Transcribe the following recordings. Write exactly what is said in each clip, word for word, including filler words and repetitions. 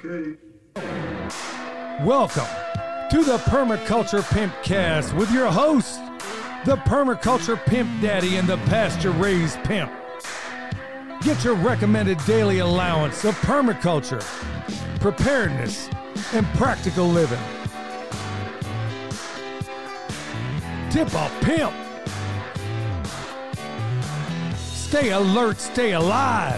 Okay. Welcome to the Permaculture Pimpcast with your host, the Permaculture Pimp Daddy and the Pasture Raised Pimp. Get your recommended daily allowance of permaculture, preparedness, and practical living. Tip a pimp. Stay alert, stay alive.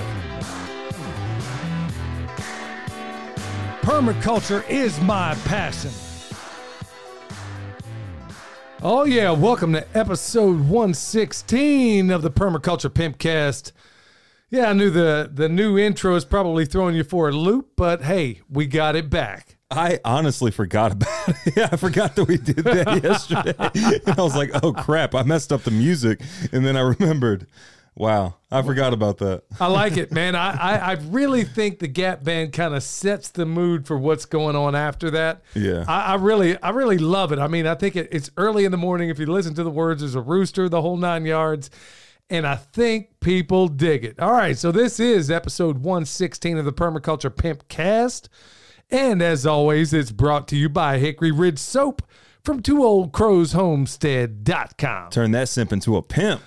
Permaculture is my passion. Oh yeah, welcome to episode one sixteen of the Permaculture Pimpcast. Yeah, I knew the, the new intro is probably throwing you for a loop, but hey, we got it back. I honestly forgot about it. Yeah, I forgot that we did that yesterday. And I was like, oh crap, I messed up the music. And then I remembered. Wow, I forgot about that. I like it, man. I, I, I really think the Gap Band kind of sets the mood for what's going on after that. Yeah. I, I really I really love it. I mean, I think it, it's early in the morning. If you listen to the words, there's a rooster, the whole nine yards. And I think people dig it. All right, so this is episode one sixteen of the Permaculture Pimpcast. And as always, it's brought to you by Hickory Ridge Soap from two old crows homestead dot com. Turn that simp into a pimp.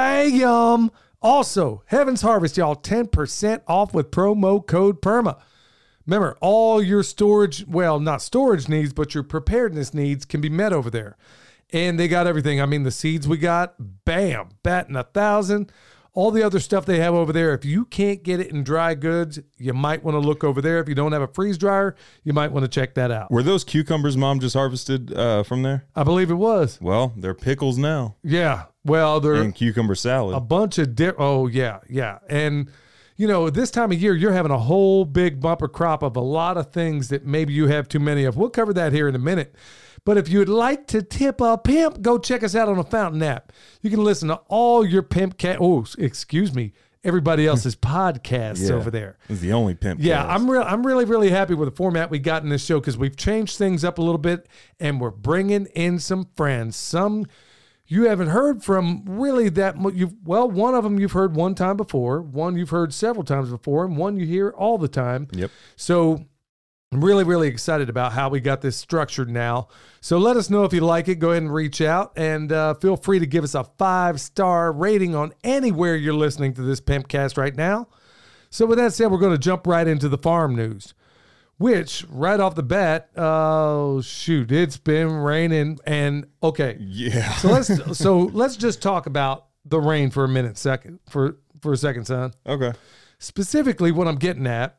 Bam! Also, Heaven's Harvest, y'all, ten percent off with promo code PERMA. Remember, all your storage, well, not storage needs, but your preparedness needs can be met over there. And they got everything. I mean, the seeds we got, bam, batting a thousand. All the other stuff they have over there, if you can't get it in dry goods, you might want to look over there. If you don't have a freeze dryer, you might want to check that out. Were those cucumbers Mom just harvested uh, from there? I believe it was. Well, they're pickles now. Yeah. Well, they're and cucumber salad. A bunch of di- oh yeah, yeah. And you know, this time of year, you're having a whole big bumper crop of a lot of things that maybe you have too many of. We'll cover that here in a minute. But if you'd like to tip a pimp, go check us out on the Fountain app. You can listen to all your pimp cat. Oh, excuse me, everybody else's podcasts yeah, over there. It's the only pimp. Yeah, cast. I'm real. I'm really, really happy with the format we got in this show because we've changed things up a little bit, and we're bringing in some friends. Some you haven't heard from really that much. You've well, one of them you've heard one time before, one you've heard several times before, and one you hear all the time. Yep. So I'm really, really excited about how we got this structured now. So let us know if you like it. Go ahead and reach out and uh, feel free to give us a five-star rating on anywhere you're listening to this Pimpcast right now. So with that said, we're going to jump right into the farm news, which right off the bat, oh, shoot, it's been raining. And okay. Yeah. So let's so let's just talk about the rain for a minute, second, for, for a second, son. Okay. Specifically, what I'm getting at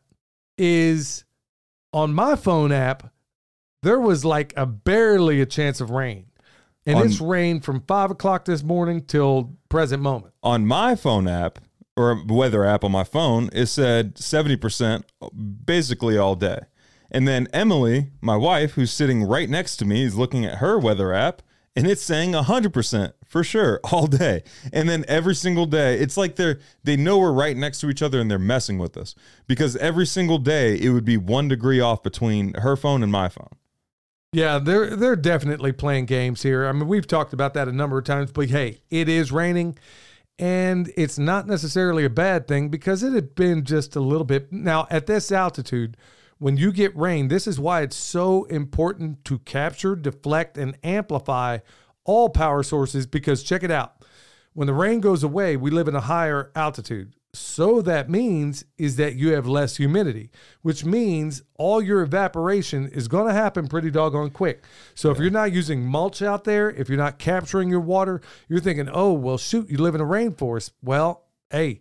is on my phone app, there was like a barely a chance of rain. And on, it's rained from five o'clock this morning till present moment. On my phone app, or weather app on my phone, it said seventy percent basically all day. And then Emily, my wife, who's sitting right next to me, is looking at her weather app, and it's saying one hundred percent for sure all day. And then every single day, it's like they're they know we're right next to each other and they're messing with us. Because every single day, it would be one degree off between her phone and my phone. Yeah, they're they're definitely playing games here. I mean, we've talked about that a number of times, but hey, it is raining, and it's not necessarily a bad thing because it had been just a little bit. Now, at this altitude, when you get rain, this is why it's so important to capture, deflect, and amplify all power sources because check it out. When the rain goes away, we live in a higher altitude. So that means is that you have less humidity, which means all your evaporation is going to happen pretty doggone quick. So yeah. If you're not using mulch out there, if you're not capturing your water, you're thinking, oh, well, shoot, you live in a rainforest. Well, hey,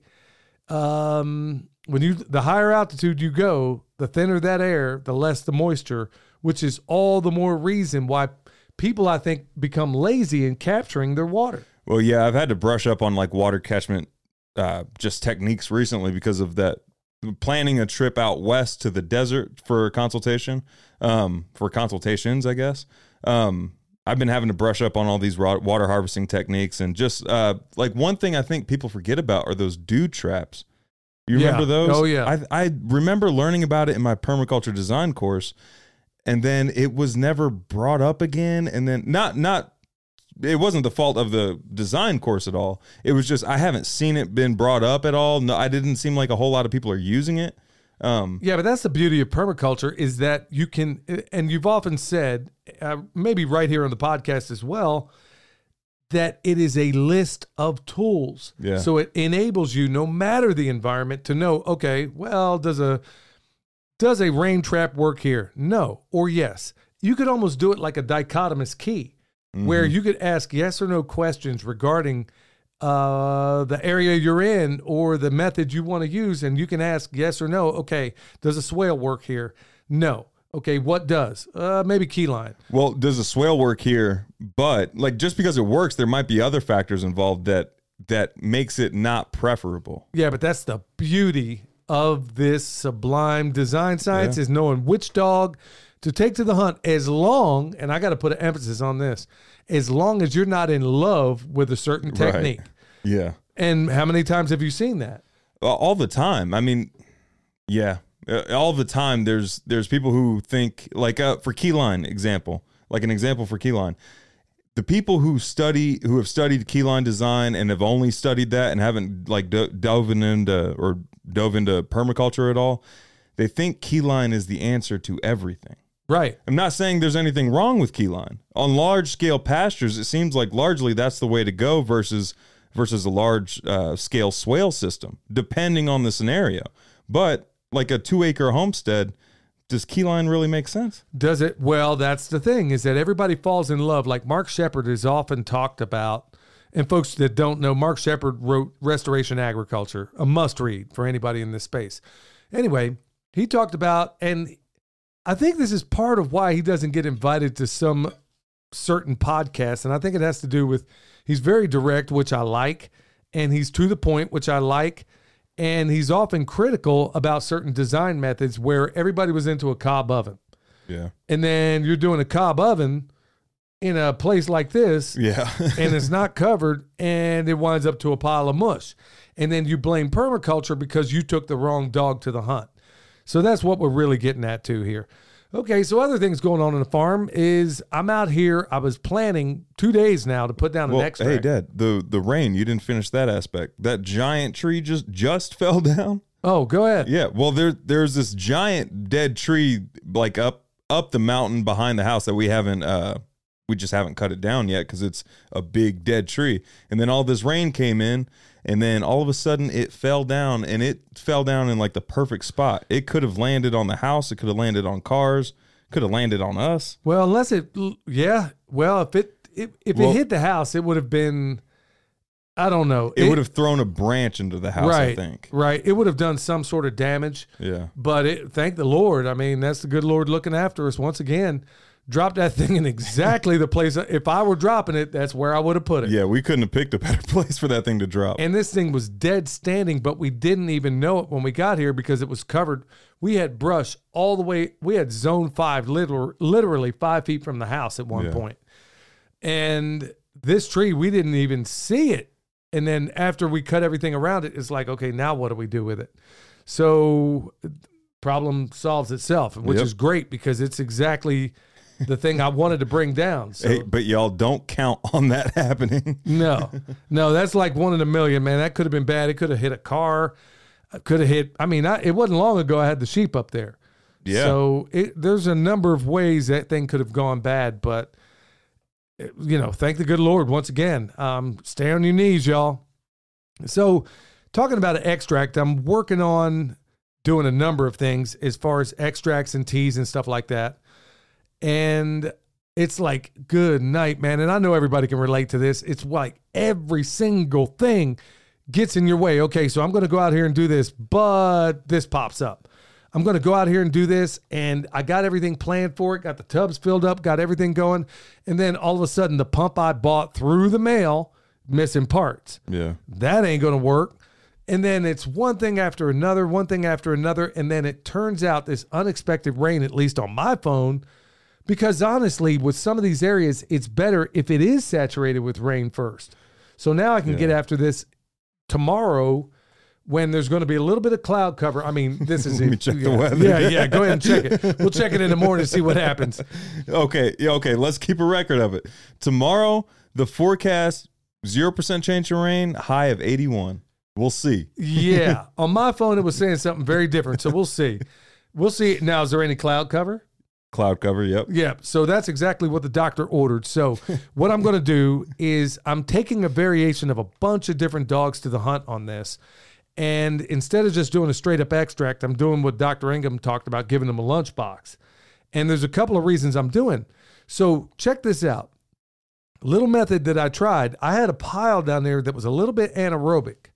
um, when you the higher altitude you go, the thinner that air, the less the moisture, which is all the more reason why people, I think, become lazy in capturing their water. Well, yeah, I've had to brush up on like water catchment Uh, just techniques recently because of that. Planning a trip out west to the desert for a consultation, um, for consultations, I guess. Um, I've been having to brush up on all these water harvesting techniques and just uh, like one thing I think people forget about are those dew traps. You yeah. remember those? Oh yeah. I, I remember learning about it in my permaculture design course, and then it was never brought up again. And then not not. It wasn't the fault of the design course at all. It was just I haven't seen it been brought up at all. No, I didn't seem like a whole lot of people are using it. Um, Yeah, but that's the beauty of permaculture is that you can, and you've often said, uh, maybe right here on the podcast as well, that it is a list of tools. Yeah. So it enables you, no matter the environment, to know, okay, well, does a does a rain trap work here? No or yes. You could almost do it like a dichotomous key, mm-hmm. where you could ask yes or no questions regarding uh, the area you're in or the method you want to use, and you can ask yes or no. Okay, does a swale work here? No. Okay, what does? Uh, maybe keyline. Well, does a swale work here? But like just because it works, there might be other factors involved that that makes it not preferable. Yeah, but that's the beauty of this sublime design science, Yeah. is knowing which dog to take to the hunt, as long, and I got to put an emphasis on this, as long as you're not in love with a certain technique. Right. Yeah. And how many times have you seen that? All the time. I mean, yeah. Uh, all the time there's there's people who think like uh, for keyline example, like an example for keyline. The people who study who have studied keyline design and have only studied that and haven't like do- dove into or dove into permaculture at all, they think keyline is the answer to everything. Right. I'm not saying there's anything wrong with keyline. On large scale pastures, it seems like largely that's the way to go versus versus a large uh, scale swale system, depending on the scenario. But like a two acre homestead, does keyline really make sense? Does it? Well, that's the thing, is that everybody falls in love. Like Mark Shepard is often talked about, and folks that don't know, Mark Shepard wrote Restoration Agriculture, a must read for anybody in this space. Anyway, he talked about, and I think this is part of why he doesn't get invited to some certain podcasts, and I think it has to do with he's very direct, which I like, and he's to the point, which I like. And he's often critical about certain design methods where everybody was into a cob oven. Yeah. And then you're doing a cob oven in a place like this. Yeah. And it's not covered, and it winds up to a pile of mush. And then you blame permaculture because you took the wrong dog to the hunt. So that's what we're really getting at too here. Okay, so other things going on in the farm is I'm out here. I was planning two days now to put down well, an extract. Hey, Dad, the, the rain, you didn't finish that aspect. That giant tree just, just fell down. Oh, go ahead. Yeah, well, there there's this giant dead tree like up up the mountain behind the house that we haven't uh we just haven't cut it down yet because it's a big dead tree. And then all this rain came in, and then all of a sudden it fell down, and it fell down in like the perfect spot. It could have landed on the house. It could have landed on cars. Could have landed on us. Well, unless it, yeah. Well, if it if, if Well, it hit the house, it would have been, I don't know. It, it would have thrown a branch into the house, right, I think. Right. It would have done some sort of damage. Yeah. But it, thank the Lord. I mean, that's the good Lord looking after us once again. Drop that thing in exactly the place. If I were dropping it, that's where I would have put it. Yeah, we couldn't have picked a better place for that thing to drop. And this thing was dead standing, but we didn't even know it when we got here because it was covered. We had brush all the way. We had zone five, literally, literally five feet from the house at one Yeah. point. And this tree, we didn't even see it. And then after we cut everything around it, it's like, okay, now what do we do with it? So problem solves itself, which Yep. is great because it's exactly the thing I wanted to bring down. So Hey, but y'all don't count on that happening. no, no, that's like one in a million, man. That could have been bad. It could have hit a car. Could have hit. I mean, I, it wasn't long ago I had the sheep up there. Yeah. So it, there's a number of ways that thing could have gone bad, but you know, thank the good Lord once again. Um, stay on your knees, y'all. So, talking about an extract, I'm working on doing a number of things as far as extracts and teas and stuff like that. And it's like, good night, man. And I know everybody can relate to this. It's like every single thing gets in your way. Okay, so I'm going to go out here and do this, but this pops up. I'm going to go out here and do this, and I got everything planned for it, got the tubs filled up, got everything going, and then all of a sudden the pump I bought through the mail, missing parts. Yeah. That ain't going to work. And then it's one thing after another, one thing after another, and then it turns out this unexpected rain, at least on my phone, because honestly, with some of these areas, it's better if it is saturated with rain first. So now I can Yeah. get after this tomorrow when there's going to be a little bit of cloud cover. I mean, this is Let it. me check yeah. the weather. Yeah, yeah. Go ahead and check it. We'll check it in the morning to see what happens. Okay. Yeah. Okay. Let's keep a record of it. Tomorrow, the forecast zero percent chance of rain, high of eighty-one. We'll see. Yeah. On my phone, it was saying something very different. So we'll see. We'll see. Now, is there any cloud cover? Cloud cover, yep. Yeah. So that's exactly what the doctor ordered. So what I'm going to do is I'm taking a variation of a bunch of different dogs to the hunt on this. And instead of just doing a straight up extract, I'm doing what Doctor Ingham talked about, giving them a lunchbox. And there's a couple of reasons I'm doing. So check this out. Little method that I tried. I had a pile down there that was a little bit anaerobic.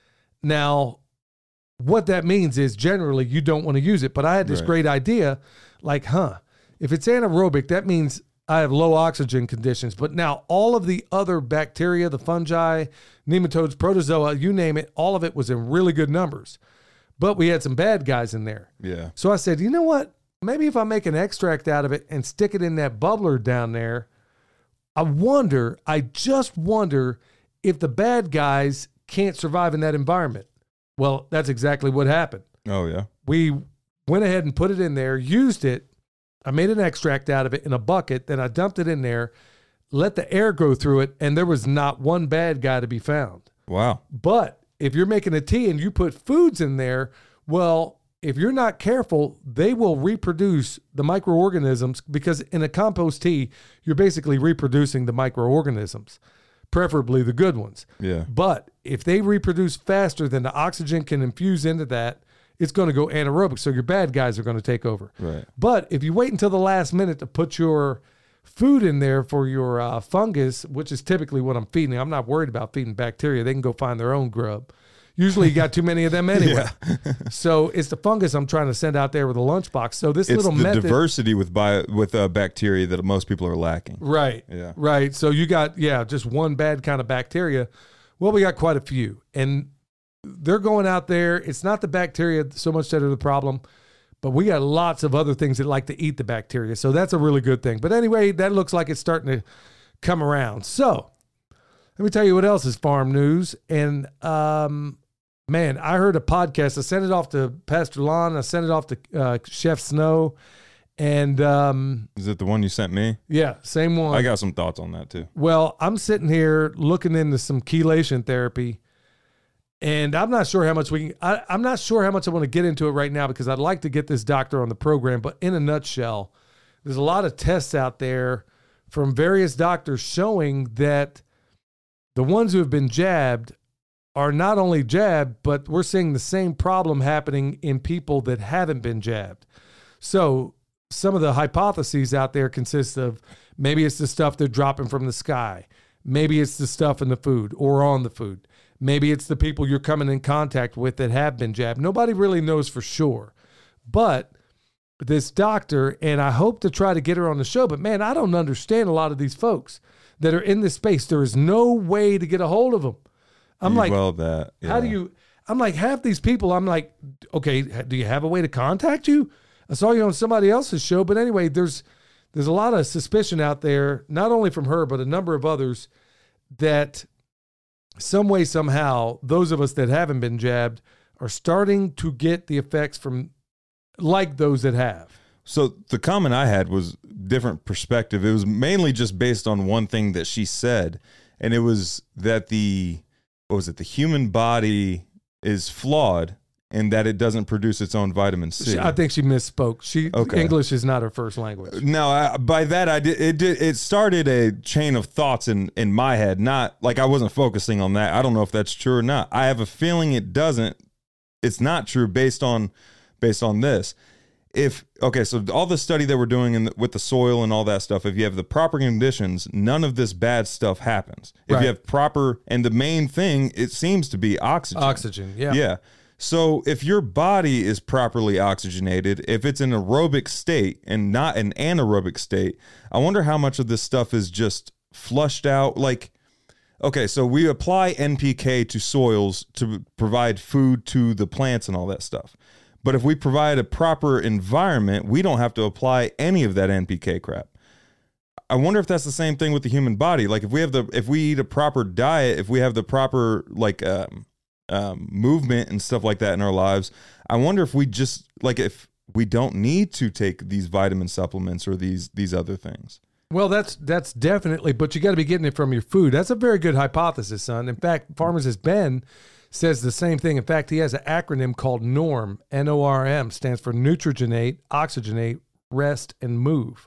Now, what that means is generally you don't want to use it. But I had this Right. great idea, like, huh, if it's anaerobic, that means I have low oxygen conditions. But now all of the other bacteria, the fungi, nematodes, protozoa, you name it, all of it was in really good numbers. But we had some bad guys in there. Yeah. So I said, you know what? Maybe if I make an extract out of it and stick it in that bubbler down there, I wonder, I just wonder if the bad guys can't survive in that environment. Well, that's exactly what happened. Oh, yeah. We went ahead and put it in there, used it. I made an extract out of it in a bucket. Then I dumped it in there, let the air go through it, and there was not one bad guy to be found. Wow. But if you're making a tea and you put foods in there, well, if you're not careful, they will reproduce the microorganisms, because in a compost tea, you're basically reproducing the microorganisms, preferably the good ones. Yeah. But if they reproduce faster than the oxygen can infuse into that, it's going to go anaerobic. So your bad guys are going to take over. Right. But if you wait until the last minute to put your food in there for your uh, fungus, which is typically what I'm feeding, I'm not worried about feeding bacteria. They can go find their own grub. Usually you got too many of them anyway. So it's the fungus I'm trying to send out there with a lunchbox. So this It's little the method, diversity with bio, with uh, bacteria that most people are lacking. right? Yeah. Right. So you got, yeah, just one bad kind of bacteria. Well, we got quite a few, and they're going out there. It's not the bacteria so much that are the problem, but we got lots of other things that like to eat the bacteria. So that's a really good thing. But anyway, that looks like it's starting to come around. So let me tell you what else is farm news. And, um, man, I heard a podcast. I sent it off to Pastor Lon. I sent it off to uh, Chef Snow. And um, Is it the one you sent me? yeah, same one. I got some thoughts on that too. Well, I'm sitting here looking into some chelation therapy, and I'm not sure how much we can, I, I'm not sure how much I want to get into it right now, because I'd like to get this doctor on the program. But in a nutshell, there's a lot of tests out there from various doctors showing that the ones who have been jabbed are not only jabbed, but we're seeing the same problem happening in people that haven't been jabbed. So some of the hypotheses out there consist of maybe it's the stuff they're dropping from the sky. Maybe it's the stuff in the food or on the food. Maybe it's the people you're coming in contact with that have been jabbed. Nobody really knows for sure. But this doctor, and I hope to try to get her on the show, but man, I don't understand a lot of these folks that are in this space. There is no way to get a hold of them. I'm like, well, that yeah. how do you, I'm like, half these people, I'm like, okay, do you have a way to contact you? I saw you on somebody else's show, but anyway, there's, there's a lot of suspicion out there, not only from her, but a number of others, that some way, somehow, those of us that haven't been jabbed are starting to get the effects from like those that have. So the comment I had was different perspective. It was mainly just based on one thing that she said, and it was that the, what was it? The human body is flawed and that it doesn't produce its own vitamin C. She, I think she misspoke. She Okay. English is not her first language. Now, I, by that, I did it. Did it started a chain of thoughts in in my head? Not like I wasn't focusing on that. I don't know if that's true or not. I have a feeling it doesn't. It's not true based on based on this. If okay, so all the study that we're doing in the, with the soil and all that stuff, if you have the proper conditions, none of this bad stuff happens. If Right. you have proper, and the main thing, it seems to be oxygen. Oxygen, yeah. Yeah. So if your body is properly oxygenated, if it's an aerobic state and not an anaerobic state, I wonder how much of this stuff is just flushed out. Like, okay, so we apply N P K to soils to provide food to the plants and all that stuff. But if we provide a proper environment, we don't have to apply any of that N P K crap. I wonder if that's the same thing with the human body. Like if we have the, if we eat a proper diet, if we have the proper like um, um, movement and stuff like that in our lives, I wonder if we just like if we don't need to take these vitamin supplements or these these other things. Well, that's that's definitely, but you got to be getting it from your food. That's a very good hypothesis, son. In fact, Farmers has been says the same thing. In fact, he has an acronym called NORM, N O R M, stands for Nutrigenate, Oxygenate, Rest, and Move.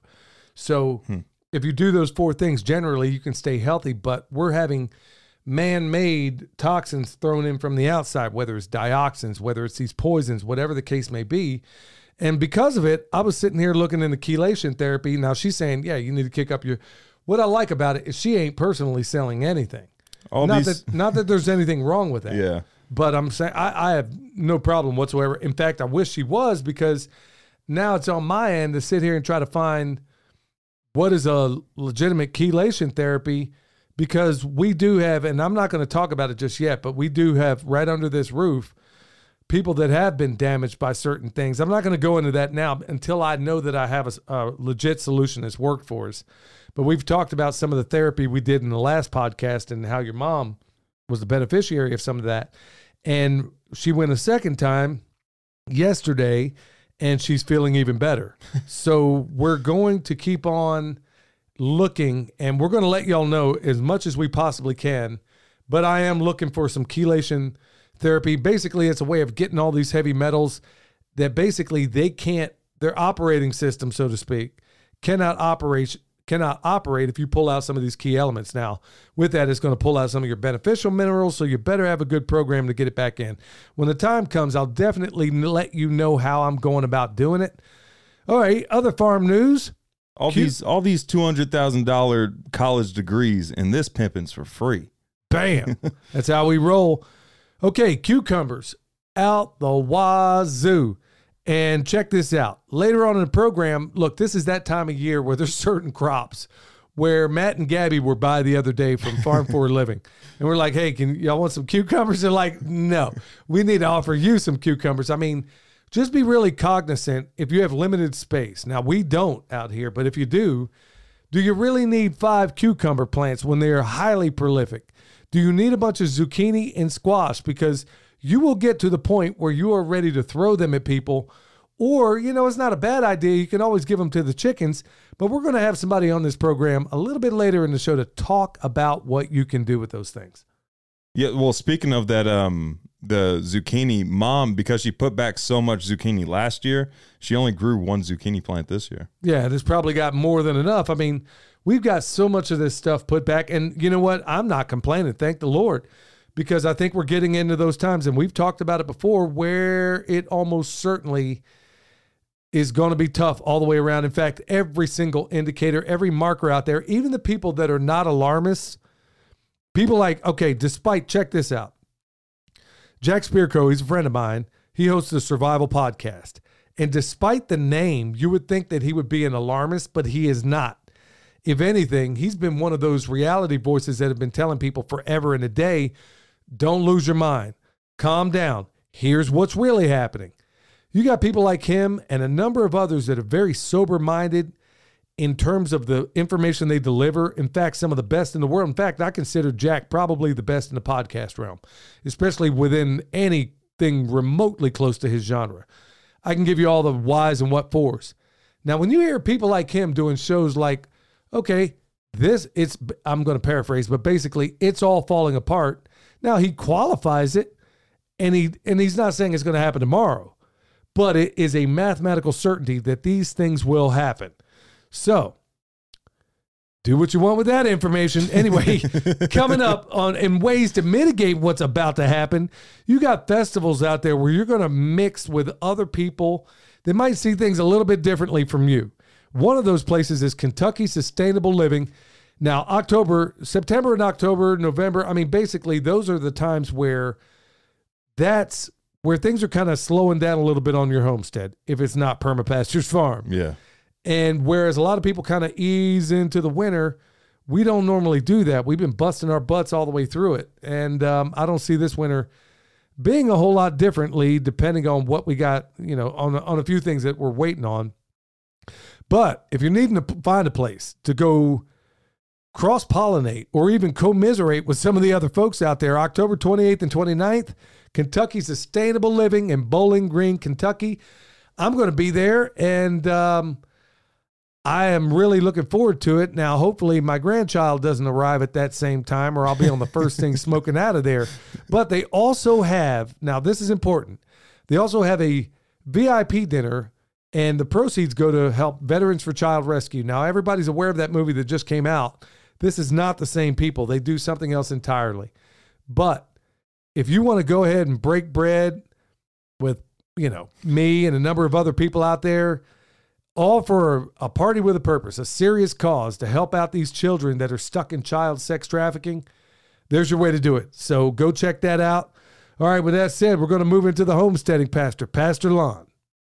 So hmm. if you do those four things, generally you can stay healthy, but we're having man-made toxins thrown in from the outside, whether it's dioxins, whether it's these poisons, whatever the case may be. And because of it, I was sitting here looking into chelation therapy. Now she's saying, yeah, you need to kick up your, what I like about it is she ain't personally selling anything. All not these... that, not that there's anything wrong with that. Yeah. But I'm saying, I, I have no problem whatsoever. In fact, I wish she was, because now it's on my end to sit here and try to find what is a legitimate chelation therapy, because we do have, and I'm not going to talk about it just yet, but we do have right under this roof people that have been damaged by certain things. I'm not going to go into that now until I know that I have a, a legit solution that's worked for us. But we've talked about some of the therapy we did in the last podcast and how your mom was the beneficiary of some of that. And she went a second time yesterday, and she's feeling even better. So we're going to keep on looking, and we're going to let y'all know as much as we possibly can, but I am looking for some chelation therapy. Basically, it's a way of getting all these heavy metals that basically they can't, their operating system, so to speak, cannot operate cannot operate if you pull out some of these key elements. Now, with that, it's going to pull out some of your beneficial minerals, so you better have a good program to get it back in. When the time comes, I'll definitely let you know how I'm going about doing it. All right, other farm news. All Cute. these all these two hundred thousand dollars college degrees, and this pimping's for free. Bam. That's how we roll. Okay, cucumbers out the wazoo. And check this out. Later on in the program, look, this is that time of year where there's certain crops where Matt and Gabby were by the other day from Farm for a Living. And we're like, hey, can y'all want some cucumbers? They're like, no, we need to offer you some cucumbers. I mean, just be really cognizant if you have limited space. Now, we don't out here, but if you do, do you really need five cucumber plants when they are highly prolific? Do you need a bunch of zucchini and squash? Because you will get to the point where you are ready to throw them at people. Or, you know, it's not a bad idea. You can always give them to the chickens. But we're going to have somebody on this program a little bit later in the show to talk about what you can do with those things. Yeah, well, speaking of that, um, the zucchini, Mom, because she put back so much zucchini last year, she only grew one zucchini plant this year. Yeah, it's probably got more than enough. I mean, we've got so much of this stuff put back. And you know what? I'm not complaining. Thank the Lord. Because I think we're getting into those times, and we've talked about it before, where it almost certainly is going to be tough all the way around. In fact, every single indicator, every marker out there, even the people that are not alarmists, people like, okay, despite, check this out. Jack Spirko, he's a friend of mine. He hosts a survival podcast. And despite the name, you would think that he would be an alarmist, but he is not. If anything, he's been one of those reality voices that have been telling people forever and a day, don't lose your mind. Calm down. Here's what's really happening. You got people like him and a number of others that are very sober-minded in terms of the information they deliver. In fact, some of the best in the world. In fact, I consider Jack probably the best in the podcast realm, especially within anything remotely close to his genre. I can give you all the whys and what fors. Now, when you hear people like him doing shows like, okay, this, it's, I'm going to paraphrase, but basically it's all falling apart. Now, he qualifies it, and he and he's not saying it's going to happen tomorrow, but it is a mathematical certainty that these things will happen. So, do what you want with that information. Anyway, coming up on in ways to mitigate what's about to happen, you got festivals out there where you're going to mix with other people that might see things a little bit differently from you. One of those places is Kentucky Sustainable Living. Now, October, September and October, November, I mean, basically, those are the times where that's where things are kind of slowing down a little bit on your homestead, if it's not Permapastures Farm. Yeah. And whereas a lot of people kind of ease into the winter, we don't normally do that. We've been busting our butts all the way through it. And um, I don't see this winter being a whole lot differently, depending on what we got, you know, on, on a few things that we're waiting on. But if you're needing to find a place to go cross-pollinate or even commiserate with some of the other folks out there, October twenty-eighth and twenty-ninth, Kentucky Sustainable Living in Bowling Green, Kentucky. I'm going to be there, and um, I am really looking forward to it. Now, hopefully my grandchild doesn't arrive at that same time or I'll be on the first thing smoking out of there. But they also have, now this is important, they also have a V I P dinner and the proceeds go to help Veterans for Child Rescue. Now, everybody's aware of that movie that just came out. This is not the same people. They do something else entirely. But if you want to go ahead and break bread with, you know, me and a number of other people out there, all for a party with a purpose, a serious cause to help out these children that are stuck in child sex trafficking, there's your way to do it. So go check that out. All right, with that said, we're going to move into the homesteading pastor, Pastor Lon.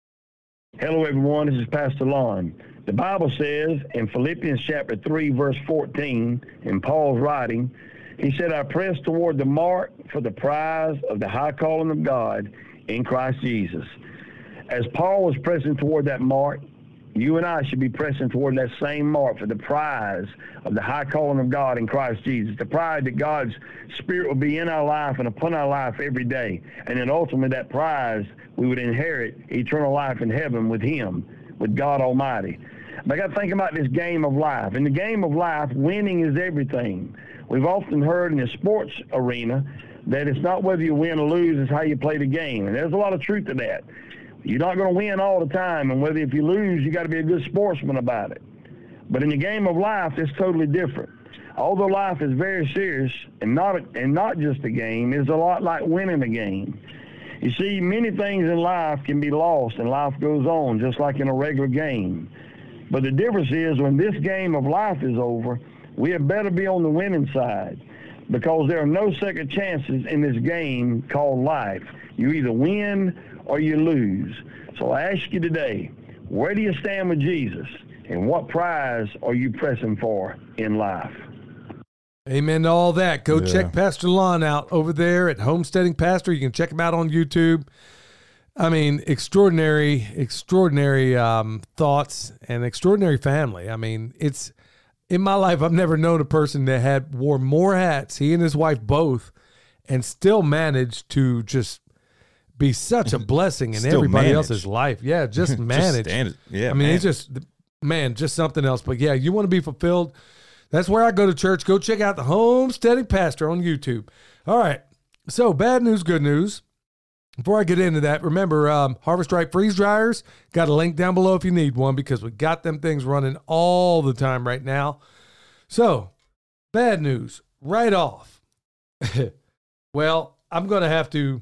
Hello, everyone. This is Pastor Lon. The Bible says in Philippians chapter three, verse fourteen, in Paul's writing, he said, I press toward the mark for the prize of the high calling of God in Christ Jesus. As Paul was pressing toward that mark, you and I should be pressing toward that same mark for the prize of the high calling of God in Christ Jesus, the prize that God's Spirit will be in our life and upon our life every day. And then ultimately that prize, we would inherit eternal life in heaven with Him, with God Almighty. But I got to think about this game of life. In the game of life, winning is everything. We've often heard in the sports arena that it's not whether you win or lose, it's how you play the game. And there's a lot of truth to that. You're not going to win all the time, and whether if you lose, you got to be a good sportsman about it. But in the game of life, it's totally different. Although life is very serious and not and not just a game, it's a lot like winning a game. You see, many things in life can be lost, and life goes on just like in a regular game. But the difference is when this game of life is over, we had better be on the winning side, because there are no second chances in this game called life. You either win or you lose. So I ask you today, where do you stand with Jesus, and what prize are you pressing for in life? Amen to all that. Go Yeah. check Pastor Lon out over there at Homesteading Pastor. You can check him out on YouTube. I mean, extraordinary, extraordinary um, thoughts and extraordinary family. I mean, it's in my life, I've never known a person that had wore more hats, he and his wife both, and still managed to just be such a blessing in Still everybody manage. else's life. Yeah, just manage. Just stand it. Yeah, I mean, man. it's just, man, just something else. But yeah, you want to be fulfilled. That's where I go to church. Go check out the Homesteading Pastor on YouTube. All right. So bad news, good news. Before I get into that, remember, um, Harvest Right freeze dryers, got a link down below if you need one, because we got them things running all the time right now. So bad news right off. Well, I'm going to have to,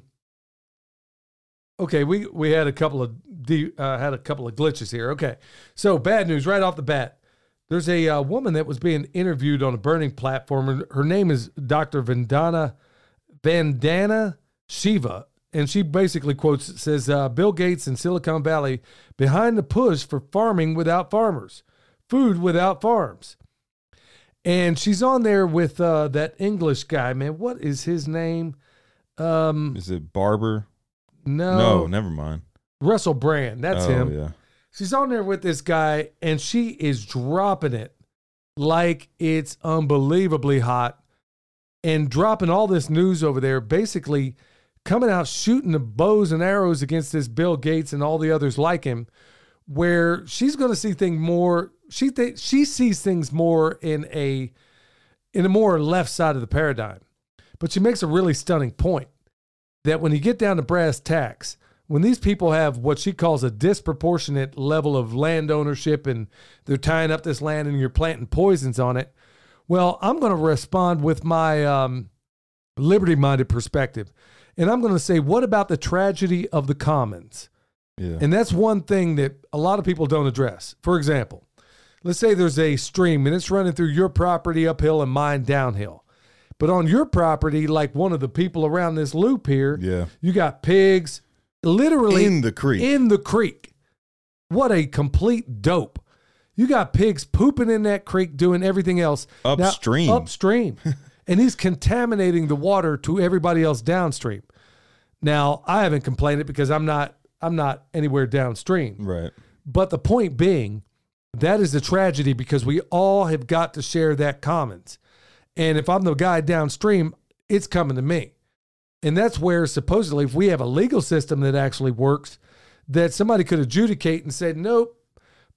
okay, we, we had a couple of, de- uh, had a couple of glitches here. Okay. So bad news right off the bat. There's a uh, woman that was being interviewed on a burning platform. Her, her name is Doctor Vandana, Vandana Shiva. And she basically quotes, says, uh, Bill Gates in Silicon Valley behind the push for farming without farmers, food without farms. And she's on there with uh, that English guy, man. What is his name? Um, Is it Barber? no, No, never mind. Russell Brand. That's oh, him. Yeah. She's on there with this guy, and she is dropping it like it's unbelievably hot and dropping all this news over there, basically coming out shooting the bows and arrows against this Bill Gates and all the others like him, where she's going to see things more, she th- she sees things more in a in a more left side of the paradigm. But she makes a really stunning point that when you get down to brass tacks, when these people have what she calls a disproportionate level of land ownership and they're tying up this land and you're planting poisons on it, well, I'm going to respond with my um, liberty-minded perspective. And I'm going to say, what about the tragedy of the commons? Yeah. And that's one thing that a lot of people don't address. For example, let's say there's a stream and it's running through your property uphill and mine downhill. But on your property, like one of the people around this loop here, Yeah. you got pigs literally In the creek. In the creek. What a complete dope. You got pigs pooping in that creek doing everything else. Now, Upstream. upstream. And he's contaminating the water to everybody else downstream. Now, I haven't complained it because I'm not I'm not anywhere downstream. Right. But the point being, that is a tragedy because we all have got to share that commons. And if I'm the guy downstream, it's coming to me. And that's where supposedly if we have a legal system that actually works, that somebody could adjudicate and say, nope,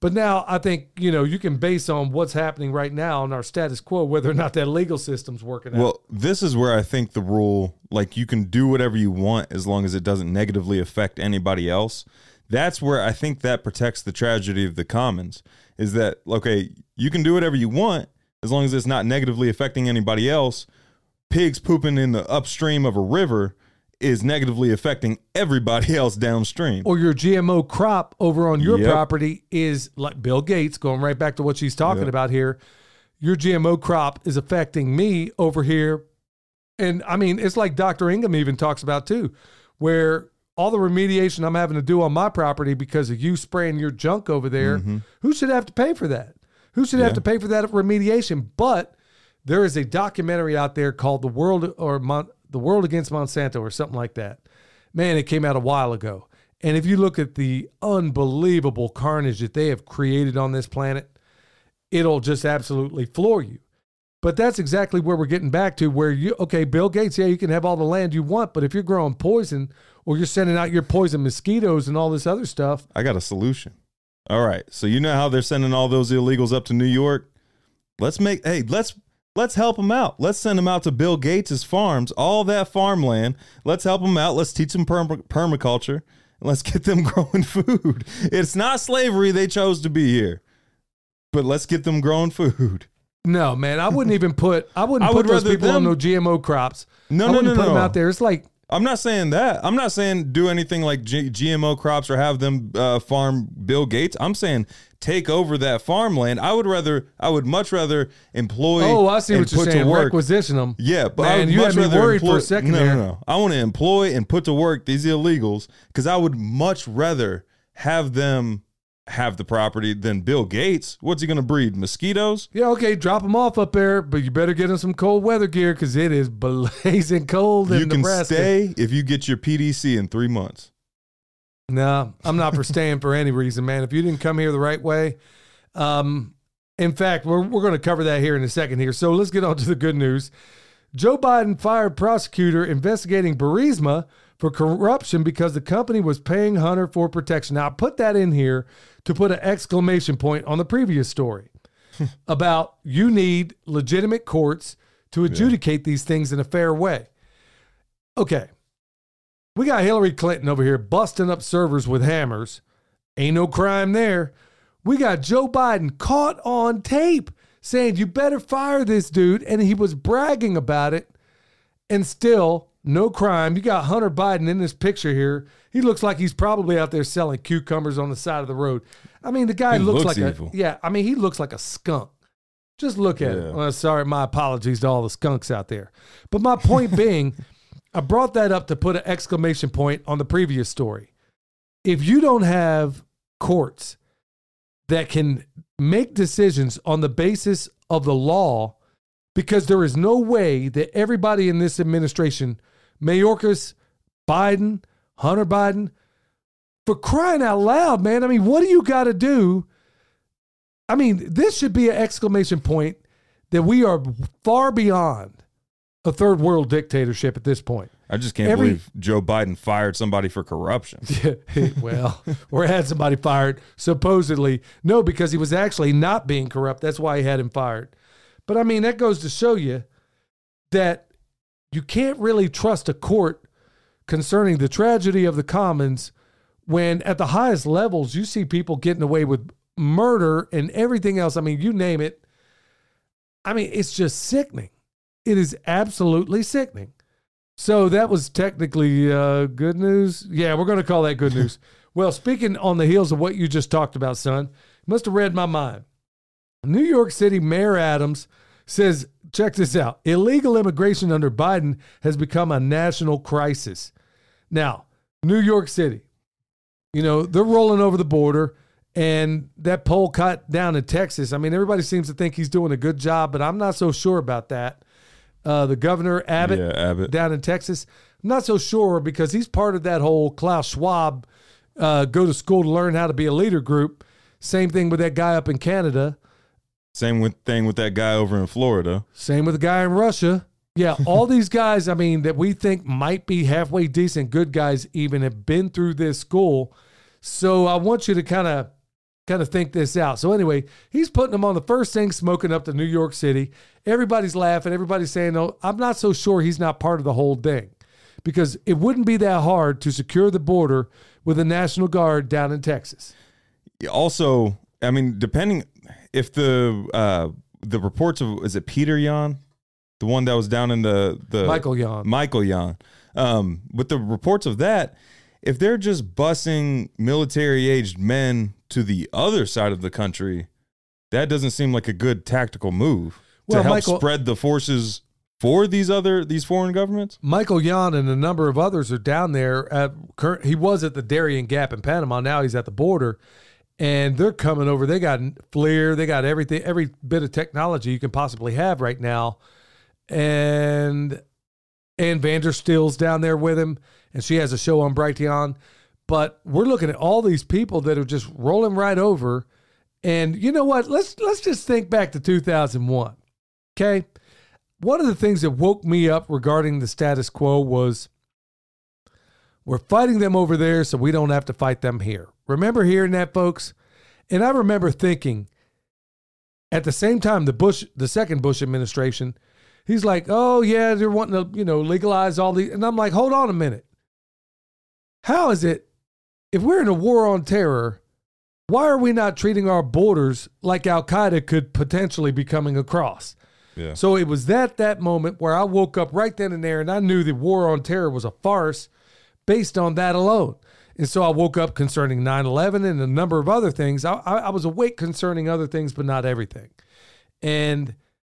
But now I think, you know, you can base on what's happening right now in our status quo, whether or not that legal system's working out. Well, this is where I think the rule, like you can do whatever you want as long as it doesn't negatively affect anybody else. That's where I think that protects the tragedy of the commons, is that, okay, you can do whatever you want as long as it's not negatively affecting anybody else. Pigs pooping in the upstream of a river is negatively affecting everybody else downstream. Or your G M O crop over on your Yep. property is like Bill Gates, going right back to what she's talking Yep. about here. Your G M O crop is affecting me over here. And I mean, it's like Doctor Ingham even talks about too, where all the remediation I'm having to do on my property because of you spraying your junk over there, Mm-hmm. who should have to pay for that? Who should have Yeah. to pay for that remediation? But there is a documentary out there called The World or Mon- The World Against Monsanto or something like that. Man, it came out a while ago. And if you look at the unbelievable carnage that they have created on this planet, it'll just absolutely floor you. But that's exactly where we're getting back to, where you, okay, Bill Gates, yeah, you can have all the land you want, but if you're growing poison or you're sending out your poison mosquitoes and all this other stuff. I got a solution. All right. So you know how they're sending all those illegals up to New York? Let's make, hey, let's, let's help them out. Let's send them out to Bill Gates' farms, all that farmland. Let's help them out. Let's teach them perm- permaculture. And let's get them growing food. It's not slavery. They chose to be here. But let's get them growing food. No, man, I wouldn't even put, I wouldn't I put would those rather people on them- no G M O crops. No, I no, wouldn't no, put them no. out there. It's like, I'm not saying that. I'm not saying do anything like G- GMO crops or have them uh, farm Bill Gates. I'm saying take over that farmland. I would rather, I would much rather employ. oh, I see and what you're put saying. to work. Requisition them. Yeah, but I Man, would you much had me rather worried employ, for a second no, there. No, no, I want to employ and put to work these illegals because I would much rather have them have the property than Bill Gates. What's he going to breed? Mosquitoes? Yeah, okay, drop them off up there, but you better get them some cold weather gear because it is blazing cold in You can Nebraska. stay if you get your P D C in three months. No, I'm not for staying for any reason, man. If you didn't come here the right way, um, in fact, we're we're going to cover that here in a second here. So let's get on to the good news. Joe Biden fired prosecutor investigating Burisma for corruption because the company was paying Hunter for protection. Now, I put that in here to put an exclamation point on the previous story about you need legitimate courts to adjudicate these things in a fair way. Okay. We got Hillary Clinton over here busting up servers with hammers. Ain't no crime there. We got Joe Biden caught on tape saying, you better fire this dude. And he was bragging about it. And still, no crime. You got Hunter Biden in this picture here. He looks like he's probably out there selling cucumbers on the side of the road. I mean, the guy He looks, looks like evil. a, yeah, I mean, he looks like a skunk. Just look at Yeah. it. Well, sorry, my apologies to all the skunks out there. But my point being, I brought that up to put an exclamation point on the previous story. If you don't have courts that can make decisions on the basis of the law, because there is no way that everybody in this administration, Mayorkas, Biden, Hunter Biden, for crying out loud, man, I mean, what do you got to do? I mean, this should be an exclamation point that we are far beyond a third world dictatorship at this point. I just can't Every- believe Joe Biden fired somebody for corruption. Well, or had somebody fired, supposedly. No, because he was actually not being corrupt. That's why he had him fired. But I mean, that goes to show you that you can't really trust a court concerning the tragedy of the commons when at the highest levels you see people getting away with murder and everything else. I mean, you name it. I mean, it's just sickening. It is absolutely sickening. So that was technically uh, good news. Yeah, we're going to call that good news. Well, speaking on the heels of what you just talked about, son, must have read my mind. New York City Mayor Adams says, check this out, illegal immigration under Biden has become a national crisis. Now, New York City, you know, they're rolling over the border, and that poll cut down in Texas. I mean, everybody seems to think he's doing a good job, but I'm not so sure about that. Uh, the governor, Abbott, Yeah, Abbott. down in Texas, I'm not so sure because he's part of that whole Klaus Schwab uh, go to school to learn how to be a leader group. Same thing with that guy up in Canada. Same with thing with that guy over in Florida. Same with the guy in Russia. Yeah, all these guys, I mean, that we think might be halfway decent, good guys even have been through this school. So I want you to kind of kind of think this out. So anyway, he's putting them on the first thing smoking up to New York City. Everybody's laughing. Everybody's saying, no, I'm not so sure he's not part of the whole thing, because it wouldn't be that hard to secure the border with a National Guard down in Texas. Also, I mean, depending if the uh, the reports of, is it Peter Yan, the one that was down in the the Michael Yan, Michael Yan, um, with the reports of that, if they're just busing military-aged men to the other side of the country, that doesn't seem like a good tactical move well, to help Michael, spread the forces for these other these foreign governments. Michael Yan and a number of others are down there. At, he was at the Darien Gap in Panama. Now he's at the border, and they're coming over. They got FLIR. They got everything, every bit of technology you can possibly have right now. And Ann Vandersteel's down there with him, and she has a show on Brighteon. But we're looking at all these people that are just rolling right over. And you know what? Let's let's just think back to two thousand one. Okay? One of the things that woke me up regarding the status quo was we're fighting them over there so we don't have to fight them here. Remember hearing that, folks? And I remember thinking, at the same time, the Bush, the second Bush administration, he's like, oh, yeah, they're wanting to, you know, legalize all these. And I'm like, hold on a minute. How is it, if we're in a war on terror, why are we not treating our borders like Al-Qaeda could potentially be coming across? Yeah. So it was that that moment where I woke up right then and there, and I knew the war on terror was a farce based on that alone. And so I woke up concerning nine eleven and a number of other things. I, I, I was awake concerning other things, but not everything. And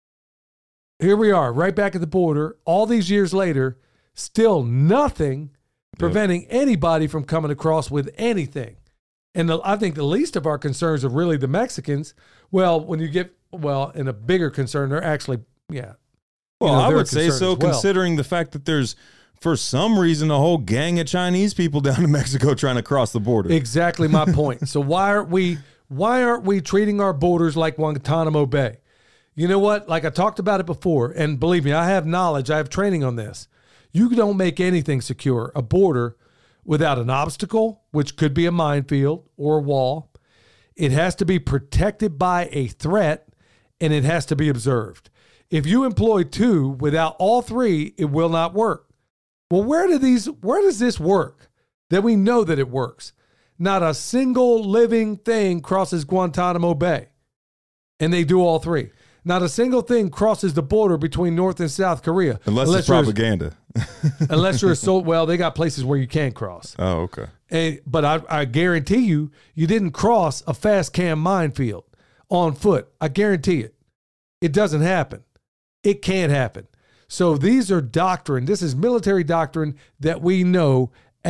here we are, right back at the border, all these years later, still nothing preventing yep. anybody from coming across with anything. And the, I think the least of our concerns are really the Mexicans. Well, when you get, well, and a bigger concern, they're actually, yeah. Well, you know, I would say so, well. considering the fact that there's, for some reason, a whole gang of Chinese people down in Mexico trying to cross the border. Exactly my point. So why aren't we, why aren't we treating our borders like Guantanamo Bay? You know what? Like I talked about it before, and believe me, I have knowledge, I have training on this. You don't make anything secure, a border, without an obstacle, which could be a minefield or a wall. It has to be protected by a threat, and it has to be observed. If you employ two without all three, it will not work. Well, where do these, where does this work? That we know that it works. Not a single living thing crosses Guantanamo Bay, and they do all three. Not a single thing crosses the border between North and South Korea. Unless, unless it's propaganda. unless you're so, well, they got places where you can cross. Oh, okay. And, but I, I guarantee you, you didn't cross a fast cam minefield on foot. I guarantee it. It doesn't happen. It can't happen. So these are doctrine. This is military doctrine that we know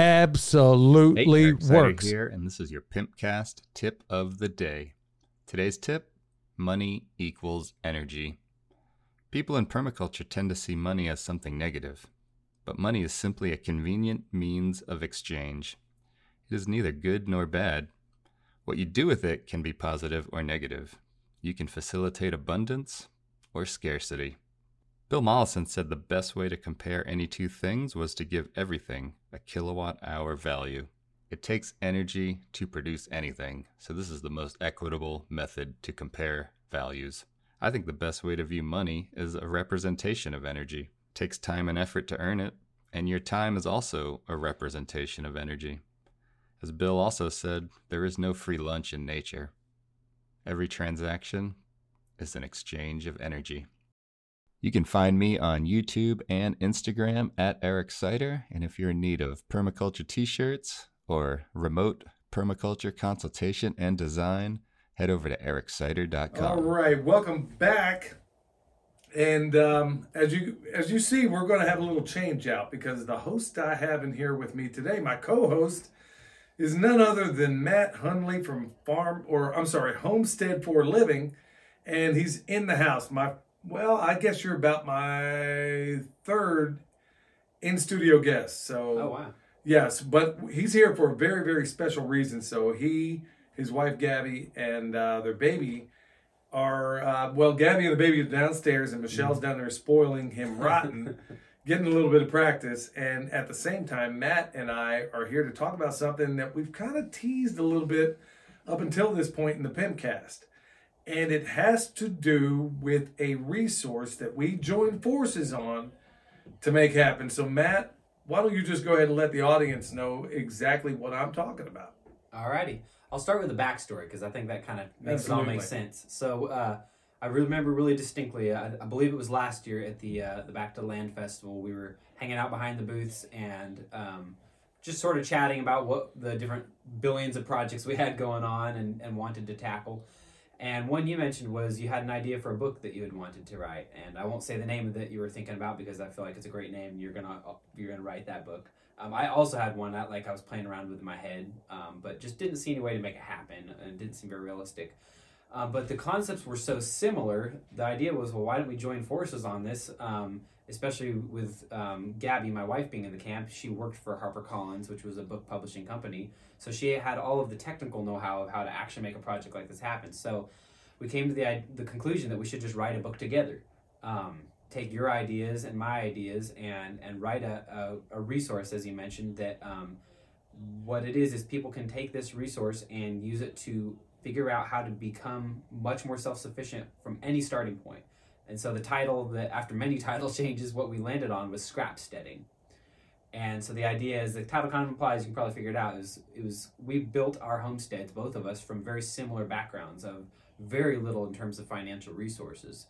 absolutely hey, Eric Sider works. Here, and this is your Pimpcast tip of the day. Today's tip: money equals energy. People in permaculture tend to see money as something negative, but money is simply a convenient means of exchange. It is neither good nor bad. What you do with it can be positive or negative. You can facilitate abundance or scarcity. Bill Mollison said the best way to compare any two things was to give everything a kilowatt hour value. It takes energy to produce anything, so this is the most equitable method to compare values. I think the best way to view money is a representation of energy. It takes time and effort to earn it, and your time is also a representation of energy. As Bill also said, there is no free lunch in nature. Every transaction is an exchange of energy. You can find me on YouTube and Instagram at Eric Sider, and if you're in need of permaculture t-shirts or remote permaculture consultation and design, head over to eric sider dot com. All right, welcome back. And um, as you as you see, we're going to have a little change out because the host I have in here with me today, my co-host, is none other than Matt Hundley from Farm, or I'm sorry, Homestead for Living, and he's in the house. My well, I guess you're about my third in-studio guest. So, oh wow. Yes, but he's here for a very, very special reason. So he, his wife Gabby, and uh, their baby are, uh, well, Gabby and the baby are downstairs, and Michelle's down there spoiling him rotten, getting a little bit of practice. And at the same time, Matt and I are here to talk about something that we've kind of teased a little bit up until this point in the Pimpcast. And it has to do with a resource that we joined forces on to make happen. So, Matt, why don't you just go ahead and let the audience know exactly what I'm talking about? Alrighty. I'll start with the backstory because I think that kind of makes Absolutely. it all make sense. So, uh, I remember really distinctly, I, I believe it was last year at the uh, the Back to Land Festival, we were hanging out behind the booths and um, just sort of chatting about what the different billions of projects we had going on and, and wanted to tackle. And one you mentioned was you had an idea for a book that you had wanted to write, and I won't say the name that you were thinking about because I feel like it's a great name. You're gonna you're gonna write that book. Um, I also had one that like I was playing around with in my head, um, but just didn't see any way to make it happen, and it didn't seem very realistic. Um, but the concepts were so similar. The idea was, well, why don't we join forces on this? Um, especially with um, Gabby, my wife, being in the camp. She worked for HarperCollins, which was a book publishing company. So she had all of the technical know-how of how to actually make a project like this happen. So we came to the the conclusion that we should just write a book together. Um, take your ideas and my ideas and, and write a, a, a resource, as you mentioned, that um, what it is is people can take this resource and use it to figure out how to become much more self-sufficient from any starting point. And so the title, that after many title changes, what we landed on was Scrapsteading. And so the idea is, the title kind of implies, you can probably figure it out, is it was we built our homesteads, both of us, from very similar backgrounds of very little in terms of financial resources.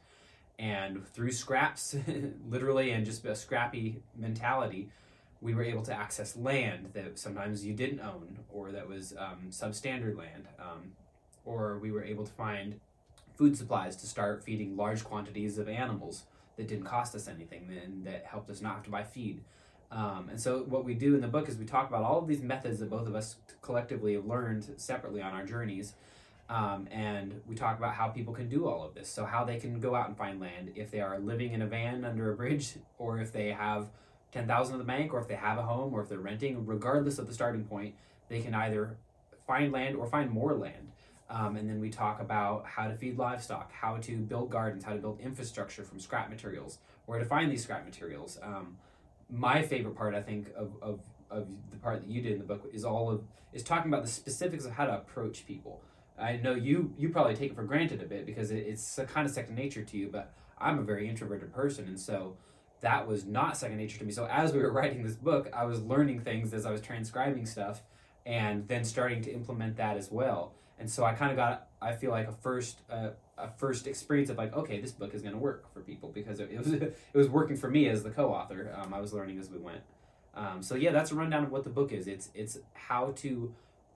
And through scraps, literally, and just a scrappy mentality, we were able to access land that sometimes you didn't own, or that was um, substandard land. Um, or we were able to find food supplies to start feeding large quantities of animals that didn't cost us anything and that helped us not have to buy feed. Um, and so what we do in the book is we talk about all of these methods that both of us collectively have learned separately on our journeys. Um, and we talk about how people can do all of this. So how they can go out and find land if they are living in a van under a bridge, or if they have ten thousand in the bank, or if they have a home, or if they're renting. Regardless of the starting point, they can either find land or find more land. Um, and then we talk about how to feed livestock, how to build gardens, how to build infrastructure from scrap materials, where to find these scrap materials. Um, my favorite part, I think, of, of, of the part that you did in the book is all of is talking about the specifics of how to approach people. I know you you probably take it for granted a bit because it, it's a kind of second nature to you, but I'm a very introverted person, and so that was not second nature to me. So as we were writing this book, I was learning things as I was transcribing stuff, and then starting to implement that as well. And so I kind of got, I feel like a first uh, a first experience of like, okay, this book is going to work for people because it, it was it was working for me as the co-author. Um, I was learning as we went. Um, so yeah, that's a rundown of what the book is. It's it's how to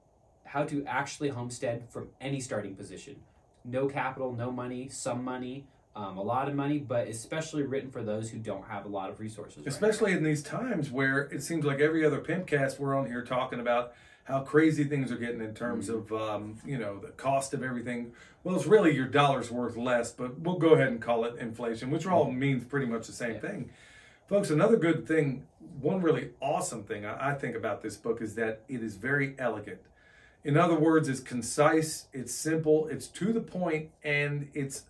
how to actually homestead from any starting position. No capital, no money, some money, um, a lot of money, but especially written for those who don't have a lot of resources. Especially right in these times where it seems like every other Pimpcast we're on here talking about how crazy things are getting in terms mm-hmm. of, um, you know, the cost of everything. Well, it's really your dollar's worth less, but we'll go ahead and call it inflation, which all mm-hmm. means pretty much the same yeah. thing. Folks, another good thing, one really awesome thing I, I think about this book is that it is very elegant. In other words, it's concise, it's simple, it's to the point, and it's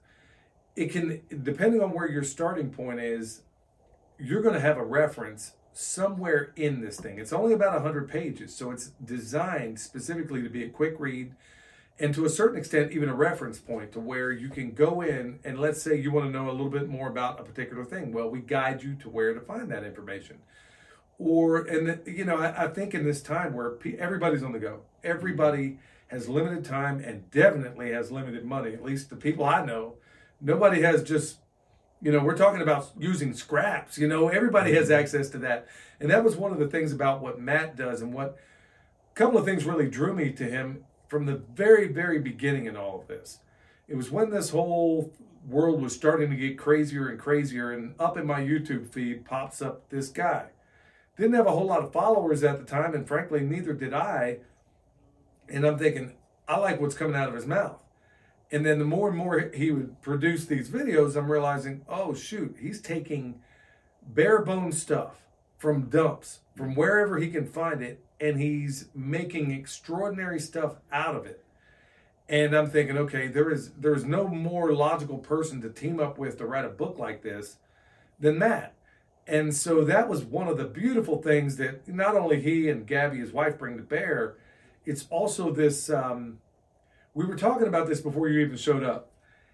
it can, depending on where your starting point is, you're going to have a reference somewhere in this thing. It's only about one hundred pages, so it's designed specifically to be a quick read, and to a certain extent, even a reference point to where you can go in and let's say you want to know a little bit more about a particular thing. Well, we guide you to where to find that information. Or, and you know, I, I think in this time where pe- everybody's on the go, everybody has limited time and definitely has limited money, at least the people I know. Nobody has just, you know, we're talking about using scraps, you know, everybody has access to that. And that was one of the things about what Matt does, and what, a couple of things really drew me to him from the very, very beginning in all of this. It was when this whole world was starting to get crazier and crazier, and up in my YouTube feed pops up this guy. Didn't have a whole lot of followers at the time, and frankly, neither did I. And I'm thinking, I like what's coming out of his mouth. And then the more and more he would produce these videos, I'm realizing, oh, shoot, he's taking bare bone stuff from dumps, from wherever he can find it, and he's making extraordinary stuff out of it. And I'm thinking, okay, there is there is no more logical person to team up with to write a book like this than Matt. And so that was one of the beautiful things that not only he and Gabby, his wife, bring to bear, it's also this um, we were talking about this before you even showed up.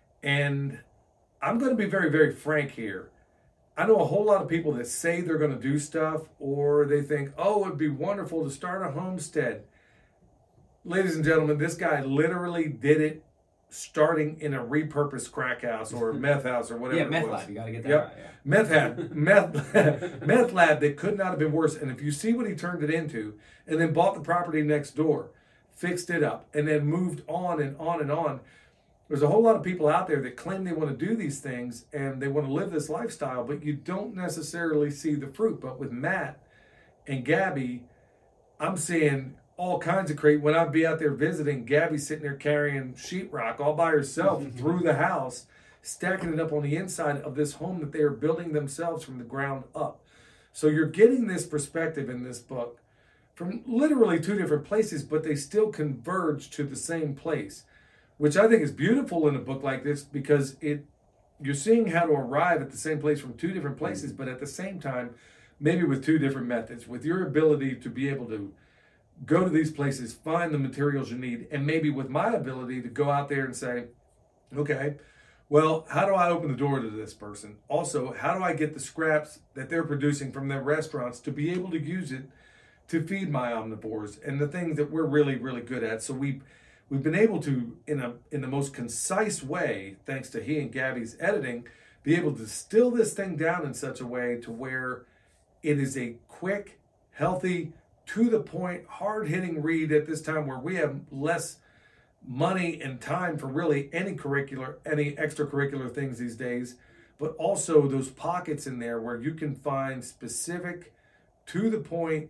And I'm going to be very, very frank here. I know a whole lot of people that say they're going to do stuff, or they think, oh, it'd be wonderful to start a homestead. Ladies and gentlemen, this guy literally did it starting in a repurposed crack house or meth house or whatever yeah, meth it was. lab. You got to get that Yep. right. Yeah. Meth lab, meth, meth lab that could not have been worse. And if you see what he turned it into, and then bought the property next door, fixed it up, and then moved on and on and on. There's a whole lot of people out there that claim they want to do these things and they want to live this lifestyle, but you don't necessarily see the fruit. But with Matt and Gabby, I'm seeing all kinds of great. When I'd be out there visiting, Gabby's sitting there carrying sheetrock all by herself through the house, stacking it up on the inside of this home that they are building themselves from the ground up. So you're getting this perspective in this book from literally two different places, but they still converge to the same place, which I think is beautiful in a book like this, because it you're seeing how to arrive at the same place from two different places, but at the same time, maybe with two different methods, with your ability to be able to go to these places, find the materials you need, and maybe with my ability to go out there and say, okay, well, how do I open the door to this person? Also, how do I get the scraps that they're producing from their restaurants to be able to use it to feed my omnivores and the things that we're really, really good at? So we We've been able to, in a in the most concise way, thanks to he and Gabby's editing, be able to distill this thing down in such a way to where it is a quick, healthy, to the point, hard-hitting read at this time where we have less money and time for really any curricular, any extracurricular things these days, but also those pockets in there where you can find specific, to the point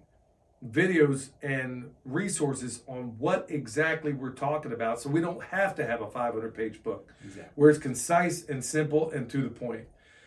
videos and resources on what exactly we're talking about, so we don't have to have a five hundred page book. Exactly. Where it's concise and simple and to the point.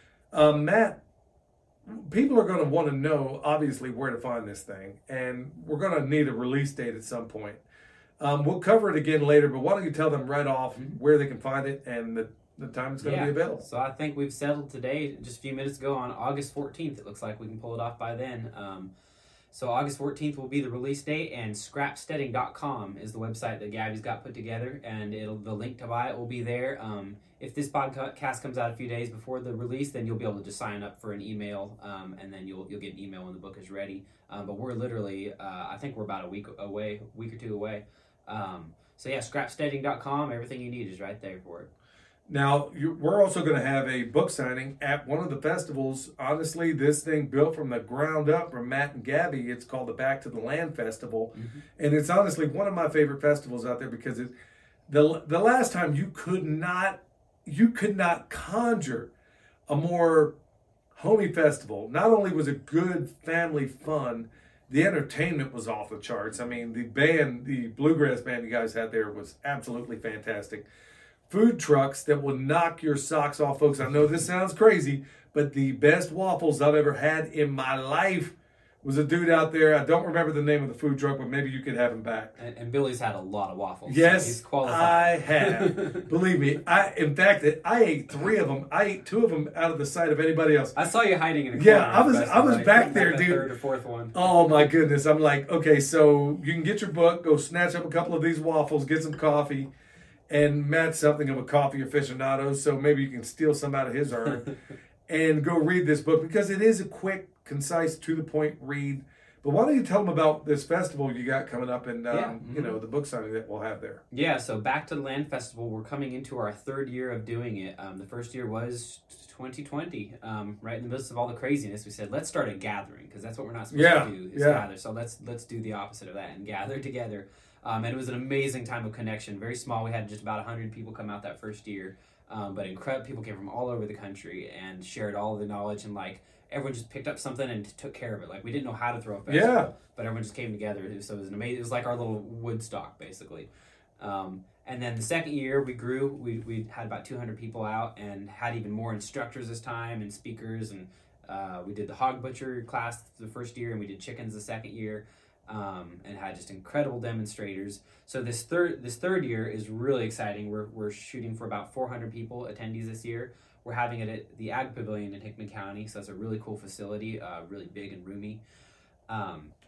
Um, Matt, people are going to want to know, obviously, where to find this thing, and we're going to need a release date at some point. Um, we'll cover it again later, but why don't you tell them right off where they can find it and the, the time it's going yeah. to be available. So I think we've settled today, just a few minutes ago, on August fourteenth. It looks like we can pull it off by then. Um, So August fourteenth will be the release date, and scrap steading dot com is the website that Gabby's got put together, and it'll the link to buy it will be there. Um, if this podcast comes out a few days before the release, then you'll be able to just sign up for an email, um, and then you'll you'll get an email when the book is ready. Um, but we're literally, uh, I think we're about a week away, week or two away. Um, so yeah, scrap steading dot com, everything you need is right there for it. Now, you, we're also going to have a book signing at one of the festivals. Honestly, this thing built from the ground up from Matt and Gabby. It's called the Back to the Land Festival. Mm-hmm. And it's honestly one of my favorite festivals out there, because it, the the last time you could not you could not conjure a more homey festival. Not only was it good family fun, the entertainment was off the charts. I mean, the band, the bluegrass band you guys had there was absolutely fantastic. Food trucks that will knock your socks off, folks. I know this sounds crazy, but the best waffles I've ever had in my life was a dude out there. I don't remember the name of the food truck, but maybe you could have him back. And, and Billy's had a lot of waffles. Yes, so he's qualified. I have. Believe me. I in fact, I ate three of them. I ate two of them out of the sight of anybody else. I saw you hiding in a corner. Yeah, I was. I was like, back there, like dude. Third or fourth one. Oh my goodness! I'm like, okay, so you can get your book, go snatch up a couple of these waffles, get some coffee. And Matt's something of a coffee aficionado, so maybe you can steal some out of his urn and go read this book, because it is a quick, concise, to-the-point read. But why don't you tell them about this festival you got coming up and, um, yeah. mm-hmm. you know, the book signing that we'll have there? Yeah, so Back to the Land Festival, we're coming into our third year of doing it. Um, the first year was twenty twenty, um, right in the midst of all the craziness. We said, let's start a gathering, because that's what we're not supposed yeah. to do, is yeah. gather. So let's let's do the opposite of that and gather together. Um, and it was an amazing time of connection. Very small. We had just about one hundred people come out that first year. Um, but incredible people came from all over the country and shared all of the knowledge. And, like, everyone just picked up something and took care of it. Like, we didn't know how to throw a festival. Yeah. But everyone just came together. So it was an amazing. It was like our little Woodstock, basically. Um, and then the second year, we grew. We, we had about two hundred people out and had even more instructors this time and speakers. And uh, we did the hog butcher class the first year, and we did chickens the second year. Um, and had just incredible demonstrators. So this third this third year is really exciting. We're we're shooting for about four hundred people attendees this year. We're having it at the Ag Pavilion in Hickman County, so that's a really cool facility, uh, really big and roomy. Um,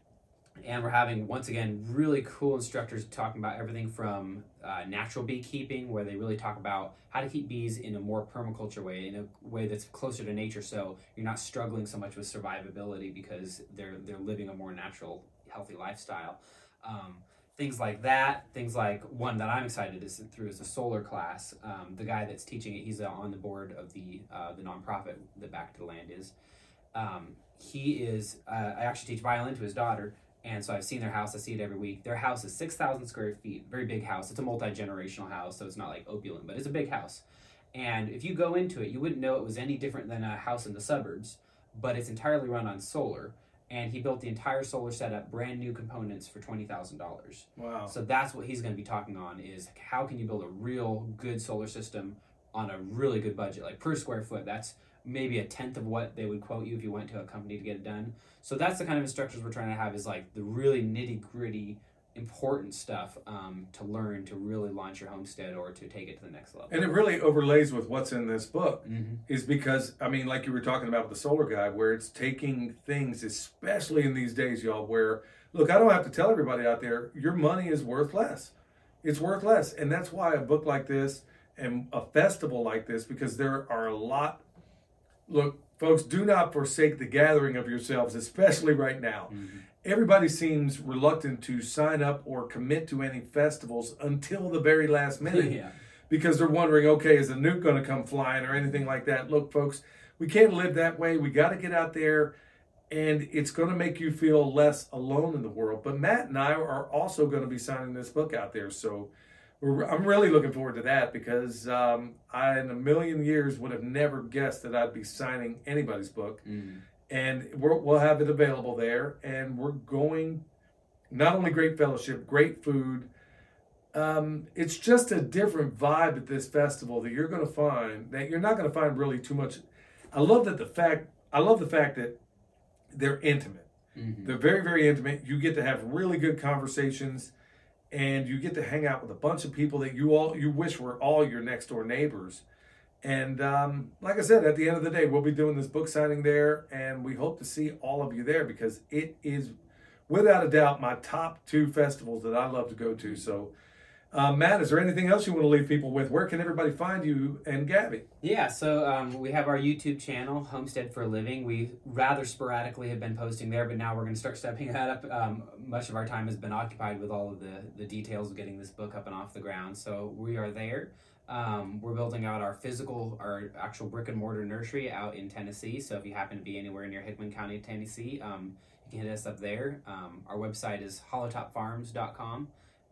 And we're having, once again, really cool instructors talking about everything from uh, natural beekeeping, where they really talk about how to keep bees in a more permaculture way, in a way that's closer to nature, so you're not struggling so much with survivability because they're they're living a more natural, healthy lifestyle. Um, things like that, things like one that I'm excited to sit through is a solar class. Um, the guy that's teaching it, he's uh, on the board of the uh, the nonprofit that Back to the Land is. Um, he is, uh, I actually teach violin to his daughter, and so I've seen their house. I see it every week. Their house is six thousand square feet, very big house. It's a multi-generational house, so it's not like opulent, but it's a big house. And if you go into it, you wouldn't know it was any different than a house in the suburbs, but it's entirely run on solar. And he built the entire solar setup, brand new components for twenty thousand dollars. Wow. So that's what he's going to be talking on is how can you build a real good solar system on a really good budget, like per square foot. That's maybe a tenth of what they would quote you if you went to a company to get it done. So that's the kind of instructors we're trying to have is like the really nitty gritty, important stuff um, to learn to really launch your homestead or to take it to the next level. And it really overlays with what's in this book Mm-hmm. is because, I mean, like you were talking about with the solar guy, where it's taking things, especially in these days, y'all, where, look, I don't have to tell everybody out there, your money is worth less. It's worth less. And that's why a book like this and a festival like this, because there are a lot, look, folks, do not forsake the gathering of yourselves, especially right now. Mm-hmm. Everybody seems reluctant to sign up or commit to any festivals until the very last minute. Yeah. Because they're wondering, okay, is a nuke going to come flying or anything like that? Look, folks, we can't live that way. We got to get out there, and it's going to make you feel less alone in the world. But Matt and I are also going to be signing this book out there. So we're, I'm really looking forward to that because um, I, in a million years, would have never guessed that I'd be signing anybody's book. Mm-hmm. And we're, we'll have it available there. And we're going, not only great fellowship, great food. Um, it's just a different vibe at this festival that you're going to find, that you're not going to find really too much. I love that the fact, I love the fact that they're intimate. Mm-hmm. They're very, very intimate. You get to have really good conversations and you get to hang out with a bunch of people that you all, you wish were all your next door neighbors. And um, like I said, at the end of the day, we'll be doing this book signing there, and we hope to see all of you there because it is, without a doubt, my top two festivals that I love to go to. So, uh, Matt, is there anything else you want to leave people with? Where can everybody find you and Gabby? Yeah, so um, we have our YouTube channel, Homestead for a Living. We rather sporadically have been posting there, but now we're going to start stepping that up. Um, much of our time has been occupied with all of the, the details of getting this book up and off the ground. So we are there. Um, we're building out our physical, our actual brick and mortar nursery out in Tennessee. So if you happen to be anywhere near Hickman County, Tennessee, um, you can hit us up there. Um, our website is hollowtop farms dot com.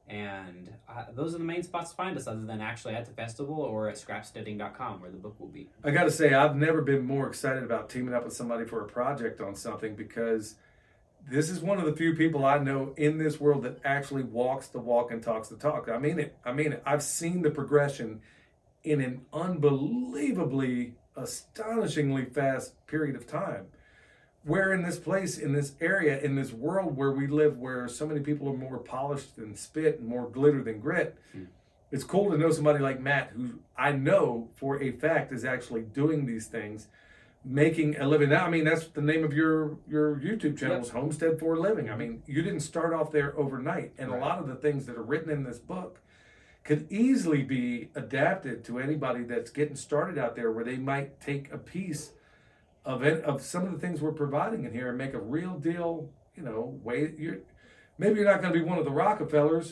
And uh, those are the main spots to find us other than actually at the festival or at scrapsteading dot com where the book will be. I got to say, I've never been more excited about teaming up with somebody for a project on something because this is one of the few people I know in this world that actually walks the walk and talks the talk. I mean it. I mean it. I've seen the progression in an unbelievably, astonishingly fast period of time. Where in this place, in this area, in this world where we live, where so many people are more polished than spit and more glitter than grit, mm. It's cool to know somebody like Matt, who I know for a fact is actually doing these things, making a living. Now, I mean, that's the name of your, your YouTube channel, yep. is Homestead for a Living. I mean, you didn't start off there overnight. And right. a lot of the things that are written in this book could easily be adapted to anybody that's getting started out there where they might take a piece of it, of some of the things we're providing in here and make a real deal, you know, way. You're, maybe you're not going to be one of the Rockefellers.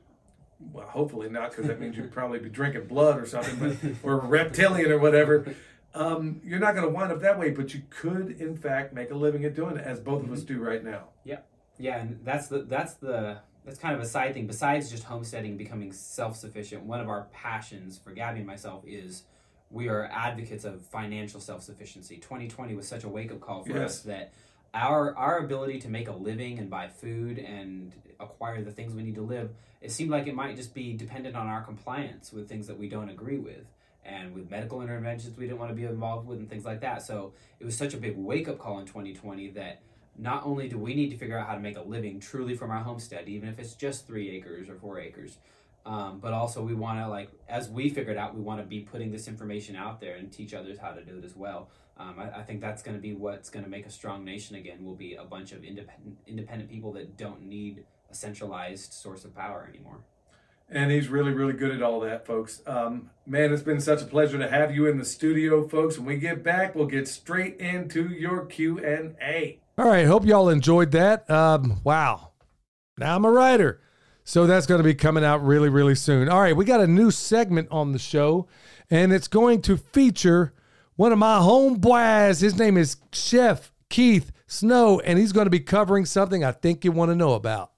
Well, hopefully not, because that means you'd probably be drinking blood or something, but or a reptilian or whatever. Um, you're not going to wind up that way, but you could, in fact, make a living at doing it, as both of us do right now. Yeah, yeah, and that's the that's the that's kind of a side thing. Besides just homesteading, becoming self-sufficient, one of our passions for Gabby and myself is we are advocates of financial self-sufficiency. twenty twenty was such a wake-up call for yes. us that our our ability to make a living and buy food and acquire the things we need to live, it seemed like it might just be dependent on our compliance with things that we don't agree with and with medical interventions we didn't want to be involved with and things like that. So it was such a big wake-up call in twenty twenty that not only do we need to figure out how to make a living truly from our homestead, even if it's just three acres or four acres, Um, but also we want to, like, as we figured out, we want to be putting this information out there and teach others how to do it as well. Um, I, I think that's going to be what's going to make a strong nation again. Will be a bunch of independent independent people that don't need a centralized source of power anymore. And he's really, really good at all that, folks. Um, man, it's been such a pleasure to have you in the studio, folks. When we get back, we'll get straight into your Q and A. All right, hope y'all enjoyed that. Um, wow. Now I'm a writer. So that's going to be coming out really, really soon. All right, we got a new segment on the show, and it's going to feature one of my homeboys. His name is Chef Keith Snow, and he's going to be covering something I think you want to know about.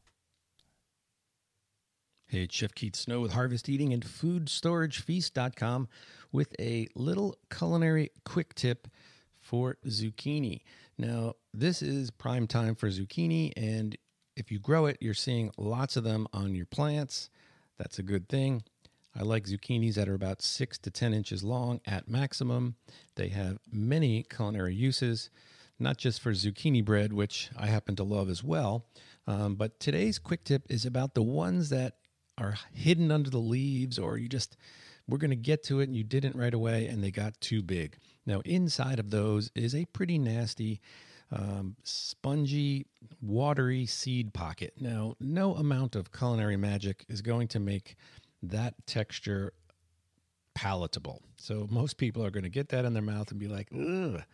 Hey, it's Chef Keith Snow with Harvest Eating and Food Storage Feast dot com with a little culinary quick tip for zucchini. Now, this is prime time for zucchini, and if you grow it, you're seeing lots of them on your plants. That's a good thing. I like zucchinis that are about six to ten inches long at maximum. They have many culinary uses, not just for zucchini bread, which I happen to love as well. Um, but today's quick tip is about the ones that are hidden under the leaves, or you just, we're going to get to it and you didn't right away and they got too big. Now, inside of those is a pretty nasty Um, spongy, watery seed pocket. Now, no amount of culinary magic is going to make that texture palatable. So most people are going to get that in their mouth and be like, ugh.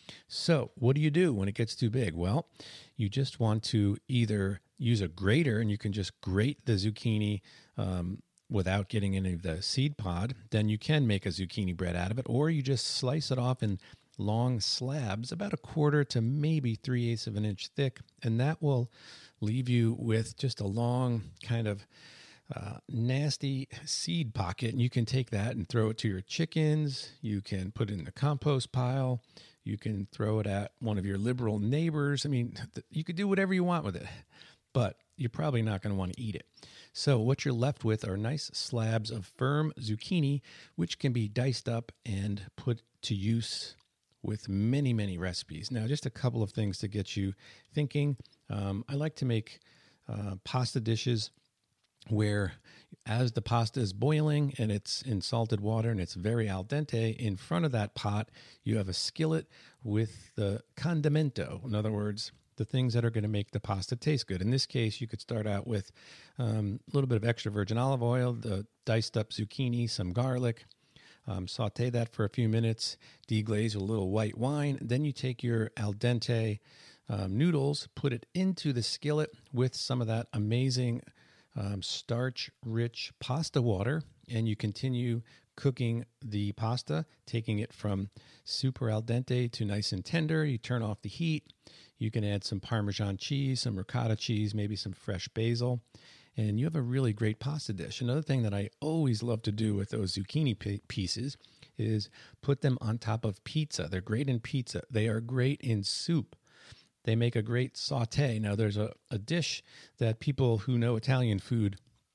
So what do you do when it gets too big? Well, you just want to either use a grater and you can just grate the zucchini um, without getting any of the seed pod. Then you can make a zucchini bread out of it, or you just slice it off in long slabs, about a quarter to maybe three-eighths of an inch thick, and that will leave you with just a long kind of uh, nasty seed pocket, and you can take that and throw it to your chickens. You can put it in the compost pile. You can throw it at one of your liberal neighbors. I mean, th- you could do whatever you want with it, but you're probably not going to want to eat it. So what you're left with are nice slabs of firm zucchini, which can be diced up and put to use with many, many recipes. Now, just a couple of things to get you thinking. Um, I like to make uh, pasta dishes where as the pasta is boiling and it's in salted water and it's very al dente, in front of that pot, you have a skillet with the condimento. In other words, the things that are going to make the pasta taste good. In this case, you could start out with um, a little bit of extra virgin olive oil, the diced up zucchini, some garlic. Um, saute that for a few minutes, deglaze with a little white wine. Then you take your al dente um, noodles, put it into the skillet with some of that amazing um, starch-rich pasta water, and you continue cooking the pasta, taking it from super al dente to nice and tender. You turn off the heat. You can add some Parmesan cheese, some ricotta cheese, maybe some fresh basil, and you have a really great pasta dish. Another thing that I always love to do with those zucchini p- pieces is put them on top of pizza. They're great in pizza. They are great in soup. They make a great saute. Now, there's a, a dish that people who know Italian food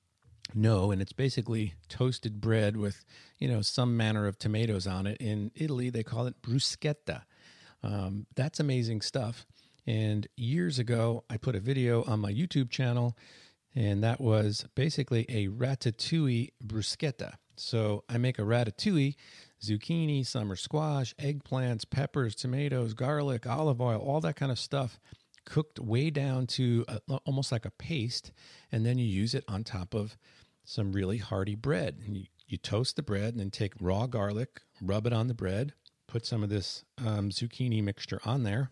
know, and it's basically toasted bread with, you know, some manner of tomatoes on it. In Italy, they call it bruschetta. Um, that's amazing stuff. And years ago, I put a video on my YouTube channel, and that was basically a ratatouille bruschetta. So I make a ratatouille, zucchini, summer squash, eggplants, peppers, tomatoes, garlic, olive oil, all that kind of stuff, cooked way down to a, almost like a paste, and then you use it on top of some really hearty bread. And you, you toast the bread and then take raw garlic, rub it on the bread, put some of this um, zucchini mixture on there,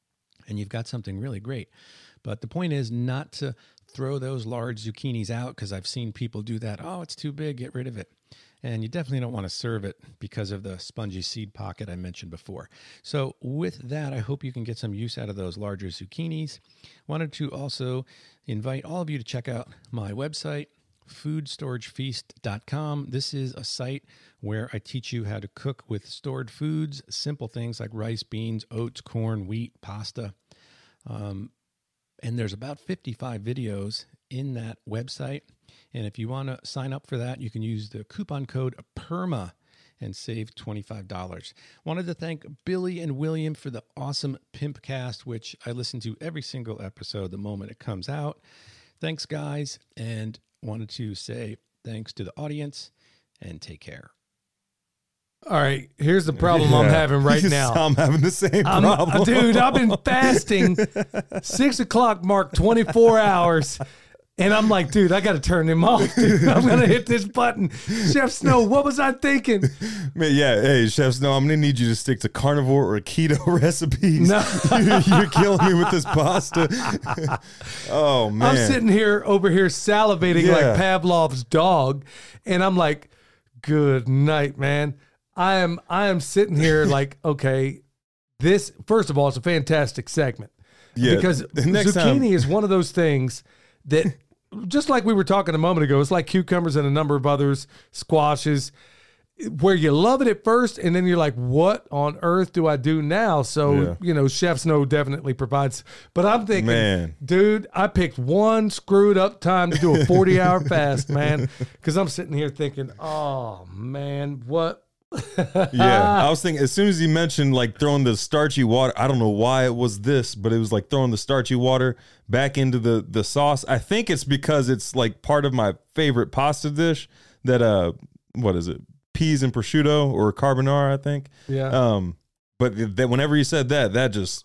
and you've got something really great. But the point is not to throw those large zucchinis out, because I've seen people do that. Oh, it's too big, get rid of it. And you definitely don't want to serve it because of the spongy seed pocket I mentioned before. So with that, I hope you can get some use out of those larger zucchinis. Wanted to also invite all of you to check out my website, food storage feast dot com. This is a site where I teach you how to cook with stored foods, simple things like rice, beans, oats, corn, wheat, pasta. Um, and there's about fifty-five videos in that website. And if you want to sign up for that, you can use the coupon code PERMA and save twenty-five dollars. Wanted to thank Billy and William for the awesome Pimpcast, which I listen to every single episode the moment it comes out. Thanks, guys. And wanted to say Thanks to the audience, and take care. All right, here's the problem I'm Yeah. having right now. I'm having the same I'm- problem. dude, I've been fasting six o'clock mark twenty-four hours. And I'm like, dude, I got to turn him off. Dude. I'm going to hit this button. Chef Snow, what was I thinking? Man, yeah, hey, Chef Snow, I'm going to need you to stick to carnivore or keto recipes. No. you're, you're killing me with this pasta. Oh, man. I'm sitting here over here salivating Yeah. like Pavlov's dog. And I'm like, good night, man. I am I am sitting here like, okay, this, first of all, it's a fantastic segment. Yeah, Because the next zucchini time- is one of those things that, just like we were talking a moment ago, it's like cucumbers and a number of others, squashes, where you love it at first and then you're like, what on earth do I do now? So, Yeah. you know, Chef Snow definitely provides. But I'm thinking, Man. dude, I picked one screwed up time to do a forty hour fast, man. Because I'm sitting here thinking, oh, man, what? Yeah, I was thinking as soon as he mentioned like throwing the starchy water, I don't know why it was this, but it was like throwing the starchy water back into the the sauce. I think it's because it's like part of my favorite pasta dish that uh what is it? Peas and prosciutto or carbonara, I think. Yeah. Um but th- that whenever you said that, that just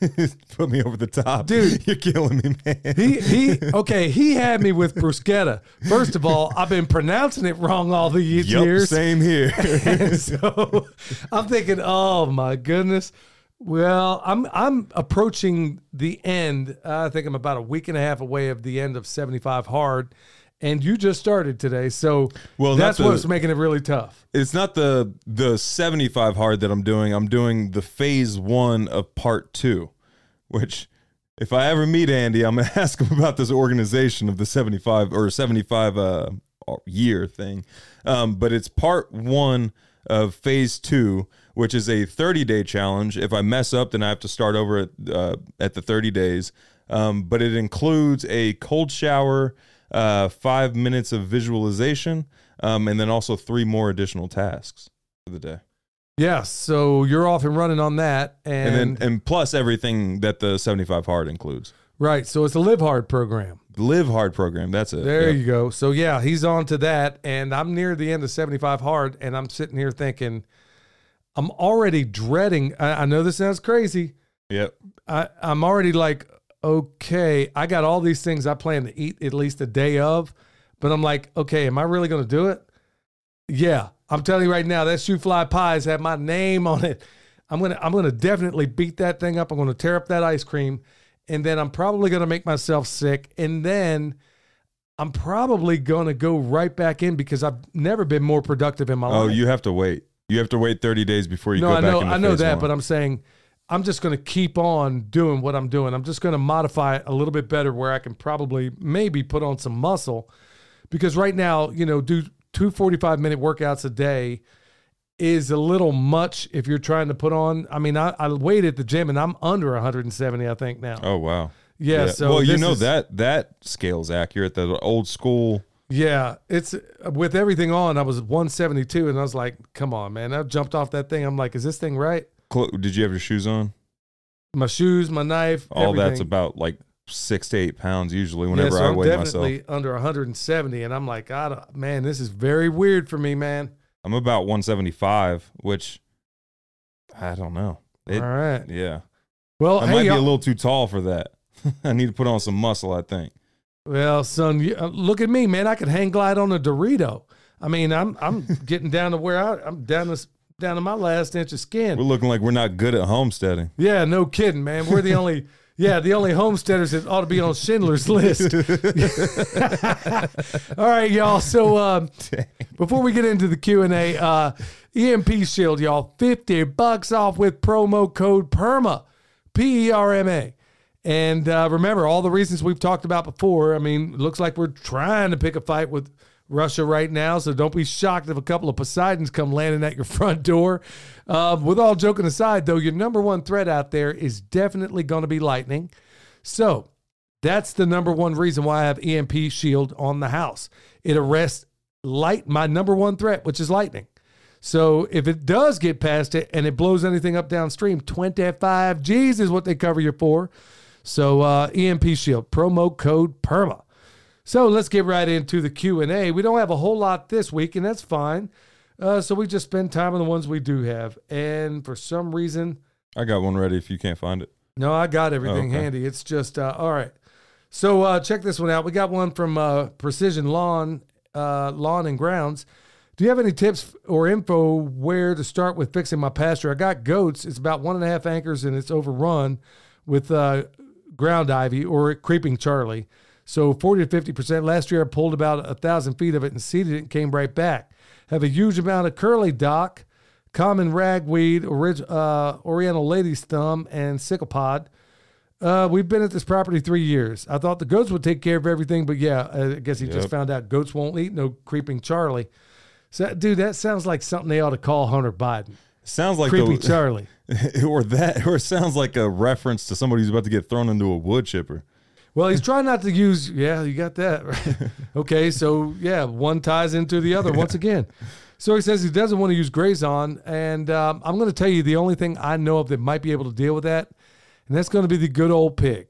put me over the top. Dude. You're killing me, man. He he okay, he had me with bruschetta. First of all, I've been pronouncing it wrong all the ye- Yup, years. same here. And so I'm thinking, oh my goodness. Well, I'm I'm approaching the end. I think I'm about a week and a half away of the end of seventy-five hard, and you just started today, so Well, that's not the- what's making it really tough. It's not the the seventy-five hard that I'm doing. I'm doing the phase one of part two, which if I ever meet Andy, I'm gonna ask him about this organization of the seventy-five or seventy-five uh, year thing. Um, but it's part one of phase two, which is a thirty day challenge. If I mess up, then I have to start over at uh, at the thirty days. Um, but it includes a cold shower, uh, five minutes of visualization, um, and then also three more additional tasks for the day. Yeah, so you're off and running on that, and, And then and plus everything that the seventy-five hard includes. right, so it's a Live Hard program. Live Hard program. That's it. There Yep. you go. So yeah, he's on to that, and I'm near the end of seventy-five hard, and I'm sitting here thinking, I'm already dreading. I, I know this sounds crazy. Yep. I, I'm already like, okay, I got all these things I plan to eat at least a day of, but I'm like, okay, am I really going to do it? Yeah, I'm telling you right now, that shoe fly pies have my name on it. I'm gonna, I'm gonna definitely beat that thing up. I'm gonna tear up that ice cream, and then I'm probably gonna make myself sick, and then I'm probably gonna go right back in because I've never been more productive in my Oh, life. you have to wait. You have to wait thirty days before you No, go I back know, into I know phase that, one. but I'm saying I'm just going to keep on doing what I'm doing. I'm just going to modify it a little bit better where I can probably maybe put on some muscle, because right now, you know, do two forty-five minute workouts a day is a little much if you're trying to put on. I mean, I, I weighed at the gym and I'm under one hundred seventy, I think now. Oh wow. Yeah, so well, you this know is- that that scale's accurate. The old school. Yeah, it's with everything on. I was one seventy-two, and I was like, "Come on, man!" I jumped off that thing. I'm like, "Is this thing right?" Clo- Did you have your shoes on? My shoes, my knife, All everything. that's about like six to eight pounds usually. Whenever yeah, so I I'm weigh definitely myself, under one hundred seventy, and I'm like, I don't, man, this is very weird for me, man. I'm about one seventy-five, which I don't know. It, All right. Yeah, Well, I hey, might be a y'all- little too tall for that. I need to put on some muscle, I think. well, son, you, uh, look at me, man. I could hang glide on a Dorito. I mean, I'm I'm getting down to where I, I'm down to s- down to my last inch of skin. We're looking like we're not good at homesteading. Yeah, no kidding, man. We're the only, yeah, the only homesteaders that ought to be on Schindler's List. All right, y'all. So um, before we get into the Q and A, uh, E M P Shield, y'all, fifty bucks off with promo code PERMA, P E R M A. And uh, remember, all the reasons we've talked about before. I mean, it looks like we're trying to pick a fight with Russia right now, so don't be shocked if a couple of Poseidons come landing at your front door. Uh, with all joking aside, though, your number one threat out there is definitely going to be lightning. So that's the number one reason why I have E M P Shield on the house. It arrests light, my number one threat, which is lightning. So if it does get past it and it blows anything up downstream, twenty-five G's is what they cover you for. So uh, E M P Shield, promo code PERMA. So let's get right into the Q and A. We don't have a whole lot this week, and that's fine. Uh, so we just spend time on the ones we do have. And for some reason, I got one ready if you can't find it. no, I got everything Oh, okay. handy. It's just, uh, all right. So uh, check this one out. We got one from uh, Precision Lawn, uh, Lawn and Grounds. Do you have any tips or info where to start with fixing my pasture? I got goats. It's about one and a half acres, and it's overrun with uh, ground ivy or creeping Charlie. So forty to fifty percent. Last year, I pulled about a thousand feet of it and seeded it and came right back. Have a huge amount of curly dock, common ragweed, orig- uh, oriental lady's thumb, and sicklepod. Uh, we've been at this property three years. I thought the goats would take care of everything, but yeah, I guess he just Yep. found out goats won't eat no creeping Charlie. So, dude, that sounds like something they ought to call Hunter Biden. Sounds like Creepy the, Charlie. or that, or it sounds like a reference to somebody who's about to get thrown into a wood chipper. Well, he's trying not to use, yeah, you got that. Right. Okay, so yeah, one ties into the other once again. So he says he doesn't want to use Grazon, and um, I'm going to tell you the only thing I know of that might be able to deal with that, and that's going to be the good old pig.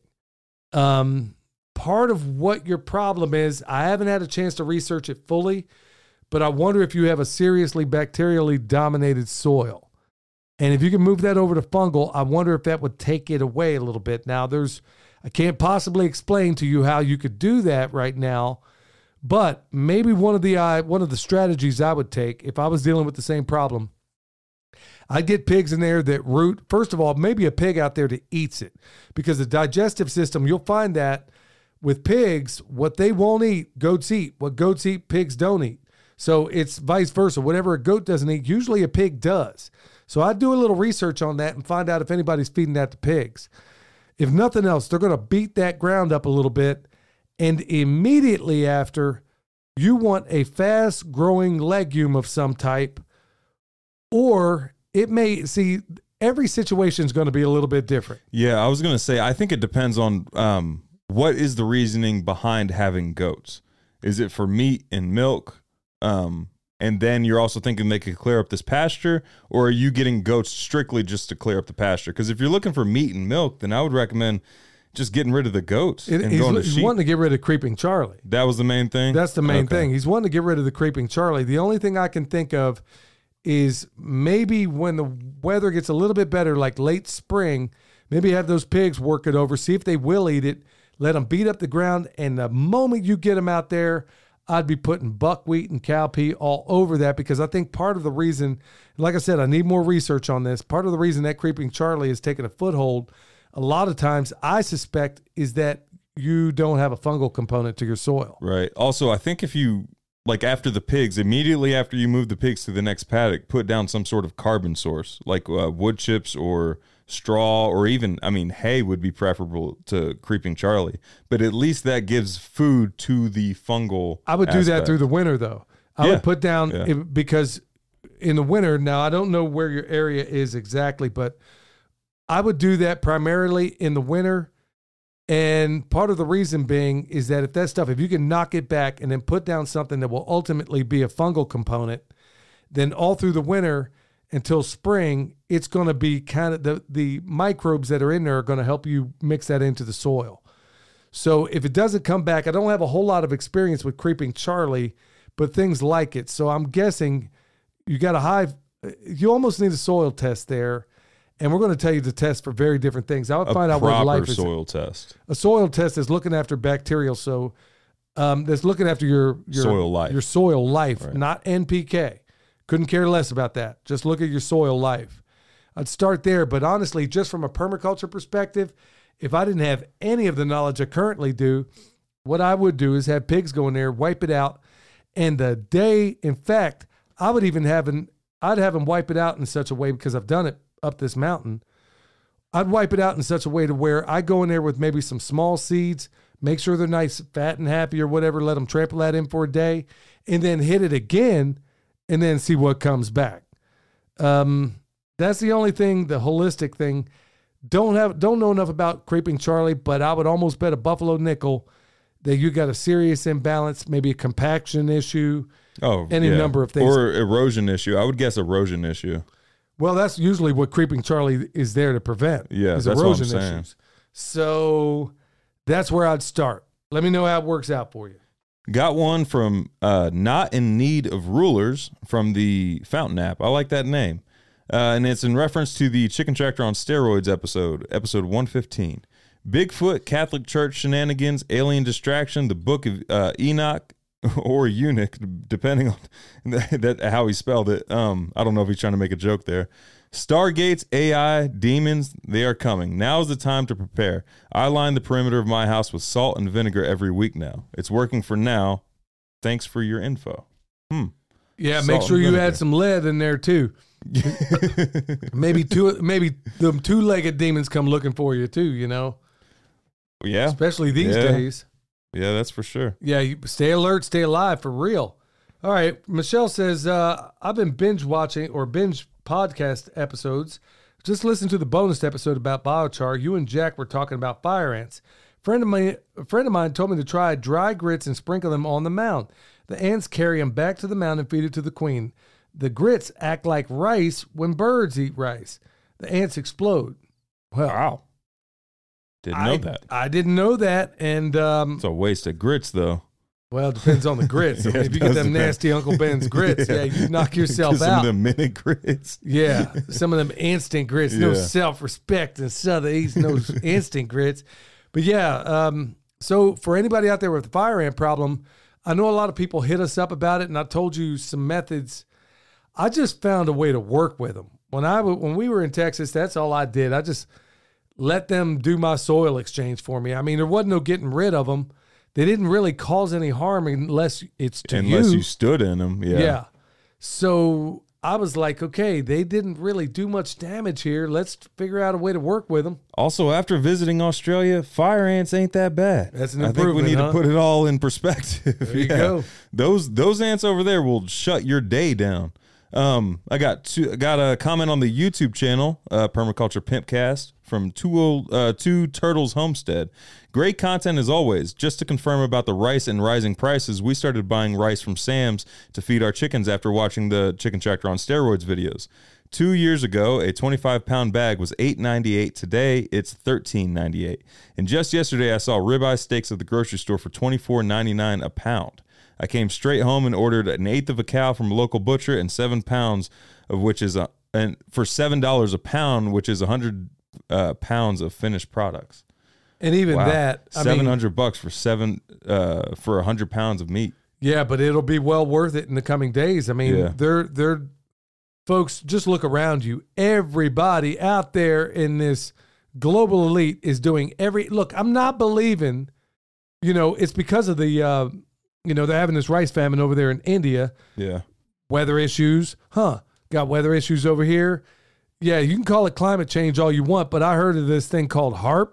Um, part of what your problem is, I haven't had a chance to research it fully, but I wonder if you have a seriously bacterially dominated soil. And if you can move that over to fungal, I wonder if that would take it away a little bit. Now, there's I can't possibly explain to you how you could do that right now, but maybe one of the uh, one of the strategies I would take if I was dealing with the same problem, I'd get pigs in there that root. First of all, maybe a pig out there that eats it, because the digestive system, you'll find that with pigs, what they won't eat, goats eat. What goats eat, pigs don't eat. So it's vice versa. Whatever a goat doesn't eat, usually a pig does. So I'd do a little research on that and find out if anybody's feeding that to pigs. If nothing else, they're going to beat that ground up a little bit. And immediately after, you want a fast growing legume of some type, or it may, see, every situation is going to be a little bit different. Yeah, I was going to say, I think it depends on um, what is the reasoning behind having goats. Is it for meat and milk? Um, and then you're also thinking they could clear up this pasture, or are you getting goats strictly just to clear up the pasture? Because if you're looking for meat and milk, then I would recommend just getting rid of the goats It, and he's going to he's sheep. wanting to get rid of creeping Charlie. That was the main thing? That's the main Okay. thing. He's wanting to get rid of the creeping Charlie. The only thing I can think of is maybe when the weather gets a little bit better, like late spring, maybe have those pigs work it over, see if they will eat it, let them beat up the ground, and the moment you get them out there, I'd be putting buckwheat and cowpea all over that, because I think part of the reason, like I said, I need more research on this. Part of the reason that creeping Charlie is taking a foothold, a lot of times I suspect, is that you don't have a fungal component to your soil. Right. Also, I think if you, like after the pigs, immediately after you move the pigs to the next paddock, put down some sort of carbon source, like uh, wood chips or straw, or even, I mean, hay would be preferable to creeping Charlie, but at least that gives food to the fungal. I would do that aspect. through the winter, though. I Yeah. would put down, Yeah. if, because in the winter, now I don't know where your area is exactly, but I would do that primarily in the winter. And part of the reason being is that if that stuff, if you can knock it back and then put down something that will ultimately be a fungal component, then all through the winter until spring, it's going to be kind of the, the microbes that are in there are going to help you mix that into the soil. So if it doesn't come back, I don't have a whole lot of experience with creeping Charlie, but things like it. So I'm guessing you got a high, you almost need a soil test there. And we're going to tell you to test for very different things. I would A find out what proper life is. soil test. A soil test is looking after bacterial, so um, that's looking after your, your Soil life. your soil life, Right. not N P K. Couldn't care less about that. Just look at your soil life. I'd start there, but honestly, just from a permaculture perspective, if I didn't have any of the knowledge I currently do, what I would do is have pigs go in there, wipe it out, and the day, in fact, I would even have an, I'd have them wipe it out in such a way, because I've done it up this mountain. I'd wipe it out in such a way to where I go in there with maybe some small seeds, make sure they're nice, fat and happy or whatever, let them trample that in for a day, and then hit it again and then see what comes back. Um, that's the only thing, the holistic thing. Don't have, don't know enough about creeping Charlie, but I would almost bet a buffalo nickel that you got a serious imbalance, maybe a compaction issue, Oh, any yeah. number of things. Or erosion issue. I would guess erosion issue. Well, that's usually what creeping Charlie is there to prevent. Yeah, is that's what I'm erosion saying. issues. So that's where I'd start. Let me know how it works out for you. Got one from uh, Not in Need of Rulers from the Fountain app. I like that name. Uh, and it's in reference to the Chicken Tractor on Steroids episode, episode one fifteen. Bigfoot, Catholic Church shenanigans, alien distraction, the Book of uh, Enoch, or eunuch, depending on that, that, how he spelled it. Um, I don't know if he's trying to make a joke there. Stargates, A I, demons, they are coming. Now is the time to prepare. I line the perimeter of my house with salt and vinegar every week now. It's working for now. Thanks for your info. Hmm. Yeah, Salt make sure and you vinegar. add some lead in there too. maybe two, maybe them two-legged demons come looking for you too. You know, Yeah. especially these Yeah. days. Yeah, that's for sure. Yeah, you stay alert, stay alive for real. All right, Michelle says uh, I've been binge watching or binge podcast episodes. Just listen to the bonus episode about biochar. You and Jack were talking about fire ants. Friend of mine, a friend of mine told me to try dry grits and sprinkle them on the mound. The ants carry them back to the mound and feed it to the queen. The grits act like rice when birds eat rice. The ants explode. Well, Wow. Didn't know I, that. I didn't know that, and um, It's a waste of grits, though. well, it depends on the grits. I Yeah, mean, it if you get does them depend. nasty Uncle Ben's grits, yeah, you knock yourself Some out. of them minute grits. Yeah, some of them instant grits, no Yeah. self-respect and Southern no instant grits. But yeah, um, so for anybody out there with the fire ant problem, I know a lot of people hit us up about it, and I told you some methods. I just found a way to work with them. When I w- when we were in Texas, that's all I did. I just let them do my soil exchange for me. I mean, there wasn't no getting rid of them. They didn't really cause any harm unless it's to Unless you. you stood in them. Yeah. Yeah. So I was like, okay, they didn't really do much damage here. Let's figure out a way to work with them. Also, after visiting Australia, fire ants ain't that bad. That's an I think we improvement, need huh? to put it all in perspective. There you go. Those those ants over there will shut your day down. Um, I got two, got a comment on the YouTube channel, uh, Permaculture Pimpcast from two old, uh, two Turtles Homestead. Great content as always. Just to confirm about the rice and rising prices, we started buying rice from Sam's to feed our chickens after watching the Chicken Tractor on Steroids videos. Two years ago, a twenty-five pound bag was eight ninety-eight. Today, it's thirteen ninety-eight. And just yesterday, I saw ribeye steaks at the grocery store for twenty-four ninety-nine a pound. I came straight home and ordered an eighth of a cow from a local butcher and seven pounds of which is a and for seven dollars a pound, which is a hundred uh, pounds of finished products. And even Wow. that, I seven mean, hundred bucks for seven uh, for a hundred pounds of meat. yeah, but it'll be well worth it in the coming days. I mean, Yeah. they're they're folks, just look around you. Everybody out there in this global elite is doing every look. I'm not believing, you know, it's because of the uh, you know, they're having this rice famine over there in India. Yeah. Weather issues, huh? Got weather issues over here. Yeah, you can call it climate change all you want, but I heard of this thing called HARP,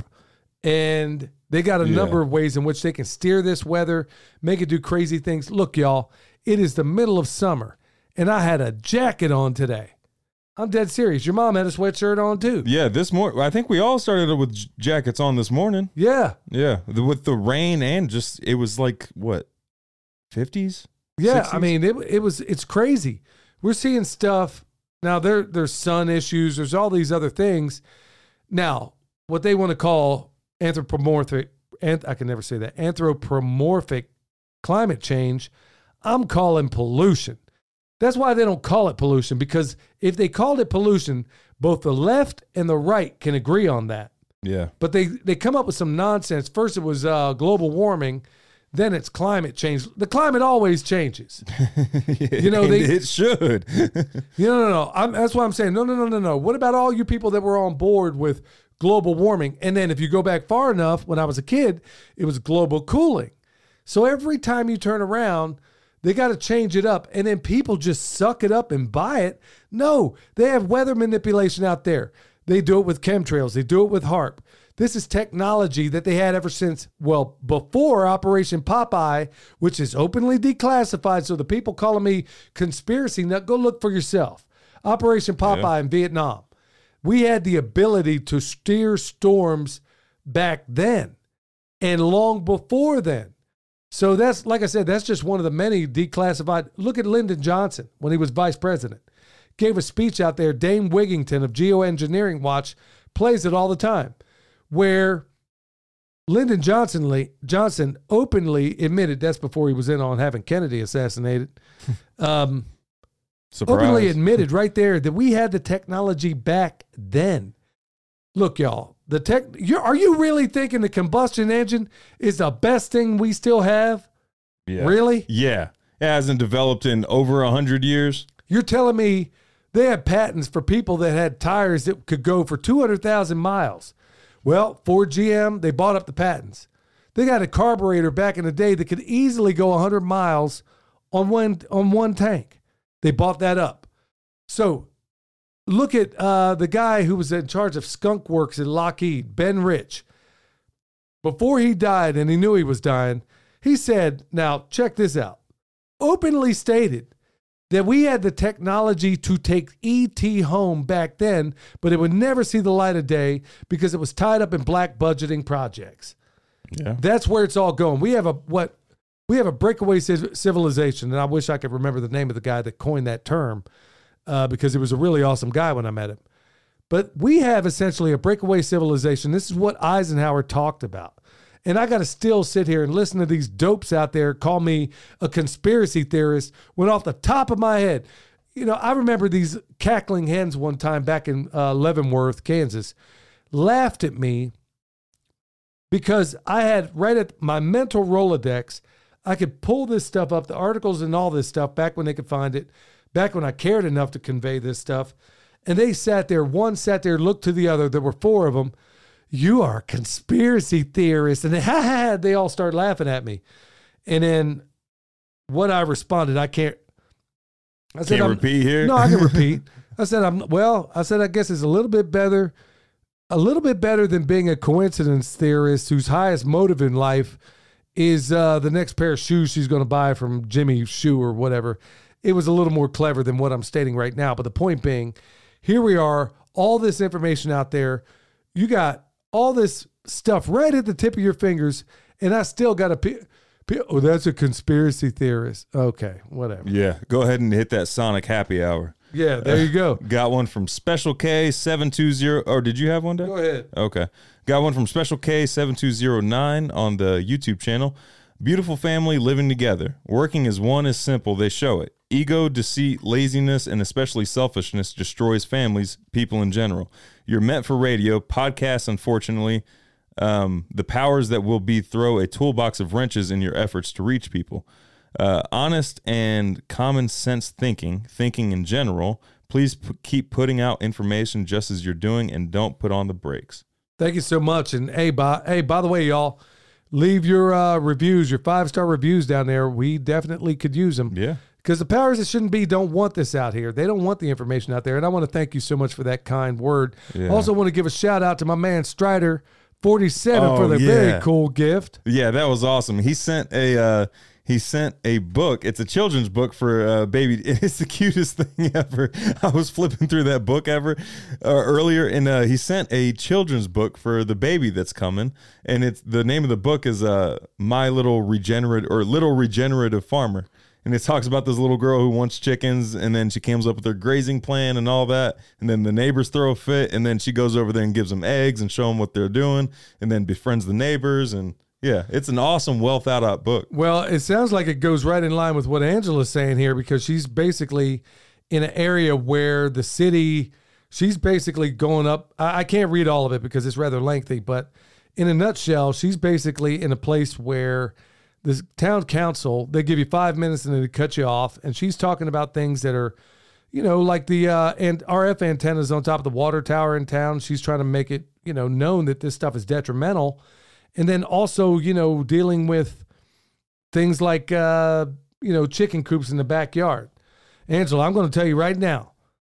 and they got a Yeah. number of ways in which they can steer this weather, make it do crazy things. Look, y'all, it is the middle of summer, and I had a jacket on today. I'm dead serious. Your mom had a sweatshirt on too. Yeah, this morning I think we all started with j- jackets on this morning. Yeah, Yeah, the, with the rain and just it was like what fifties. yeah. I sixties? mean, it it was it's crazy. We're seeing stuff now. There there's sun issues. There's all these other things. Now, what they want to call anthropomorphic, anth- I can never say that, anthropomorphic climate change, I'm calling pollution. That's why they don't call it pollution, because if they called it pollution, both the left and the right can agree on that. Yeah, But they, they come up with some nonsense. First it was uh, global warming, then it's climate change. The climate always changes. You know, And they- it should. You know, no, no. I'm, that's what I'm saying. No, no, no, no, no. What about all you people that were on board with global warming? And then if you go back far enough, when I was a kid, it was global cooling. So every time you turn around, they got to change it up. And then people just suck it up and buy it. No, they have weather manipulation out there. They do it with chemtrails. They do it with HARP. This is technology that they had ever since, well, before Operation Popeye, which is openly declassified. So the people calling me conspiracy nut, go look for yourself. Operation Popeye Yeah. in Vietnam. We had the ability to steer storms back then and long before then. So that's, like I said, that's just one of the many declassified. Look at Lyndon Johnson when he was vice president. Gave a speech out there. Dane Wigington of Geoengineering Watch plays it all the time, where Lyndon Johnson, Johnson openly admitted, that's before he was in on having Kennedy assassinated, um, openly admitted right there that we had the technology back then. Look, y'all, the tech. You're, are you really thinking the combustion engine is the best thing we still have? Yeah. Really? Yeah. It hasn't developed in over a hundred years. You're telling me they had patents for people that had tires that could go for two hundred thousand miles. Well, Ford G M, they bought up the patents. They got a carburetor back in the day that could easily go one hundred miles on one on one tank. They bought that up. So look at uh, the guy who was in charge of Skunk Works at Lockheed, Ben Rich. Before he died, and he knew he was dying, he said, now check this out, openly stated that we had the technology to take E T home back then, but it would never see the light of day because it was tied up in black budgeting projects. Yeah. That's where it's all going. We have a what we have a breakaway civilization, and I wish I could remember the name of the guy that coined that term uh, because he was a really awesome guy when I met him. But we have essentially a breakaway civilization. This is what Eisenhower talked about. And I got to still sit here and listen to these dopes out there call me a conspiracy theorist when off the top of my head, you know, I remember these cackling hens one time back in uh, Leavenworth, Kansas, laughed at me because I had right at my mental Rolodex, I could pull this stuff up, the articles and all this stuff back when they could find it, back when I cared enough to convey this stuff. And they sat there, one sat there, looked to the other. There were four of them. You are a conspiracy theorist. And they, ha, ha, they all started laughing at me. And then what I responded, I can't. I said, Can't I'm, repeat here? No, I can repeat. I said, I'm, well, I said, I guess it's a little bit better, a little bit better than being a coincidence theorist whose highest motive in life is uh, the next pair of shoes she's going to buy from Jimmy Shoe or whatever. It was a little more clever than what I'm stating right now. But the point being, here we are, all this information out there. You got all this stuff right at the tip of your fingers, and I still got to, pe- pe- oh, that's a conspiracy theorist. Okay, whatever. Yeah, go ahead and hit that Sonic happy hour. Yeah, there you go. Got one from Special K seven two zero. Or did you have one, Dad? Go ahead. Okay. Got one from Special K seven two zero nine on the YouTube channel. Beautiful family living together. Working as one is simple. They show it. Ego, deceit, laziness, and especially selfishness destroys families, people in general. You're meant for radio. Podcasts, unfortunately, um, the powers that will be throw a toolbox of wrenches in your efforts to reach people. Uh, honest and common sense thinking, thinking in general. Please p- keep putting out information just as you're doing and don't put on the brakes. Thank you so much. And hey, by, hey, by the way, y'all, leave your uh, reviews, your five-star reviews down there. We definitely could use them. Yeah. Because the powers that shouldn't be don't want this out here. They don't want the information out there. And I want to thank you so much for that kind word. Yeah. Also want to give a shout out to my man Strider forty-seven Oh, for the yeah. very cool gift. Yeah, that was awesome. He sent a uh, he sent a book. It's a children's book for uh, baby. It's the cutest thing ever. I was flipping through that book ever uh, earlier, and uh, he sent a children's book for the baby that's coming. And it's the name of the book is uh, My Little Regenerate or Little Regenerative Farmer. And it talks about this little girl who wants chickens, and then she comes up with her grazing plan and all that. And then the neighbors throw a fit, and then she goes over there and gives them eggs and show them what they're doing, and then befriends the neighbors. And yeah, it's an awesome, well thought out book. Well, it sounds like it goes right in line with what Angela's saying here, because she's basically in an area where the city, she's basically going up. I, I can't read all of it because it's rather lengthy, but in a nutshell, she's basically in a place where the town council, they give you five minutes and then they cut you off. And she's talking about things that are, you know, like the uh, and R F antennas on top of the water tower in town. She's trying to make it, you know, known that this stuff is detrimental. And then also, you know, dealing with things like, uh, you know, chicken coops in the backyard. Angela, I'm going to tell you right now,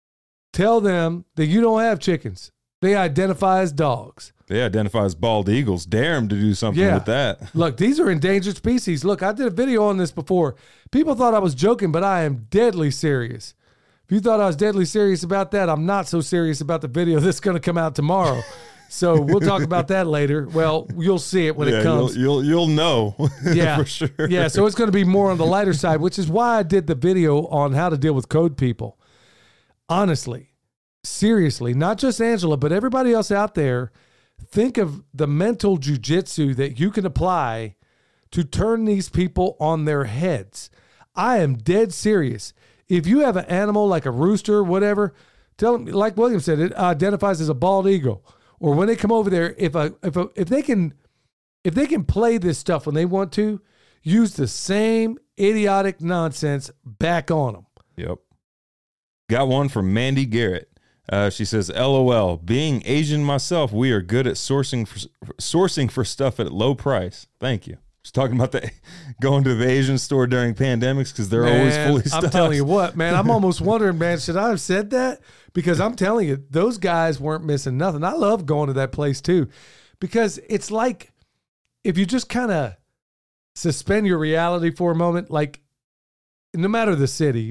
tell them that you don't have chickens. They identify as dogs. They identify as bald eagles. Dare them to do something Yeah. with that. Look, these are endangered species. Look, I did a video on this before. People thought I was joking, but I am deadly serious. If you thought I was deadly serious about that, I'm not so serious about the video that's going to come out tomorrow. So we'll talk about that later. Well, you'll see it when yeah, it comes. You'll, you'll, you'll know. Yeah, for sure. Yeah, so it's going to be more on the lighter side, which is why I did the video on how to deal with code people. Honestly, seriously, not just Angela, but everybody else out there, think of the mental jujitsu that you can apply to turn these people on their heads. I am dead serious. If you have an animal like a rooster, whatever, tell them, like William said, it identifies as a bald eagle. Or when they come over there, if a, if a, if they can, if they can play this stuff when they want to, use the same idiotic nonsense back on them. Yep. Got one from Mandy Garrett. Uh, she says, LOL, being Asian myself, we are good at sourcing for, sourcing for stuff at low price. Thank you. She's talking about the going to the Asian store during pandemics because they're man, always fully stocked. I'm telling you what, man, I'm almost wondering, man, should I have said that? Because I'm telling you, those guys weren't missing nothing. I love going to that place too, because it's like if you just kind of suspend your reality for a moment, like no matter the city,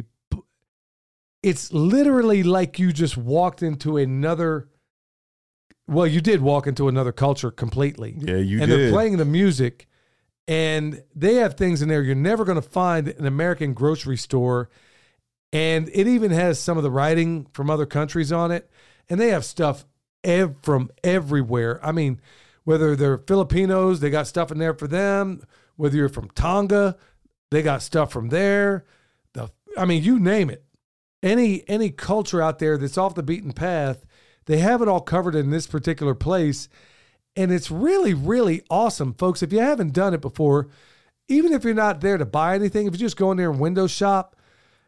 it's literally like you just walked into another, well, you did walk into another culture completely. Yeah, you and did. And they're playing the music, and they have things in there you're never going to find in an American grocery store. And it even has some of the writing from other countries on it. And they have stuff ev- from everywhere. I mean, whether they're Filipinos, they got stuff in there for them. Whether you're from Tonga, they got stuff from there. The, I mean, you name it. Any any culture out there that's off the beaten path, they have it all covered in this particular place. And it's really, really awesome, folks. If you haven't done it before, even if you're not there to buy anything, if you just go in there and window shop,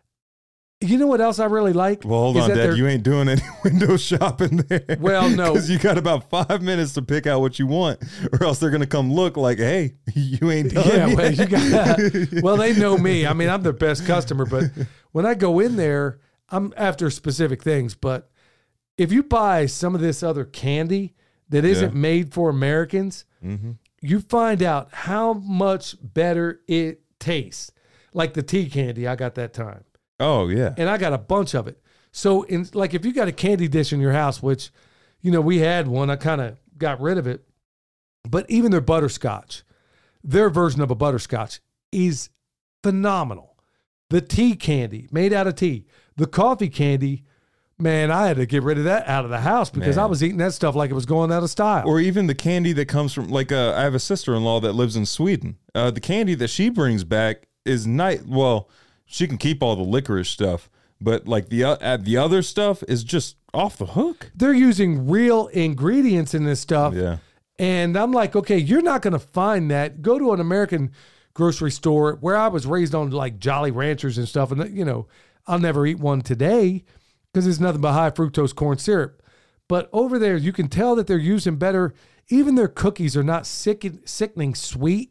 you know what else I really like? Well, hold on, Dad. You ain't doing any window shopping there. Well, no. Because you got about five minutes to pick out what you want, or else they're going to come look like, hey, you ain't done yeah, yet. Well, you got, well, they know me. I mean, I'm their best customer. But when I go in there, I'm after specific things. But if you buy some of this other candy that isn't yeah. made for Americans, mm-hmm. you find out how much better it tastes. Like the tea candy I got that time. Oh, yeah. And I got a bunch of it. So, in like, if you got a candy dish in your house, which, you know, we had one, I kind of got rid of it. But even their butterscotch, their version of a butterscotch is phenomenal. The tea candy made out of tea. The coffee candy, man, I had to get rid of that out of the house because man. I was eating that stuff like it was going out of style. Or even the candy that comes from, like, uh, I have a sister-in-law that lives in Sweden. Uh, the candy that she brings back is nice. Well, she can keep all the licorice stuff, but like the uh, the other stuff is just off the hook. They're using real ingredients in this stuff. Yeah. And I'm like, okay, you're not going to find that. Go to an American grocery store where I was raised on like Jolly Ranchers and stuff. And, you know, I'll never eat one today because it's nothing but high fructose corn syrup. But over there, you can tell that they're using better. Even their cookies are not sick, sickening sweet.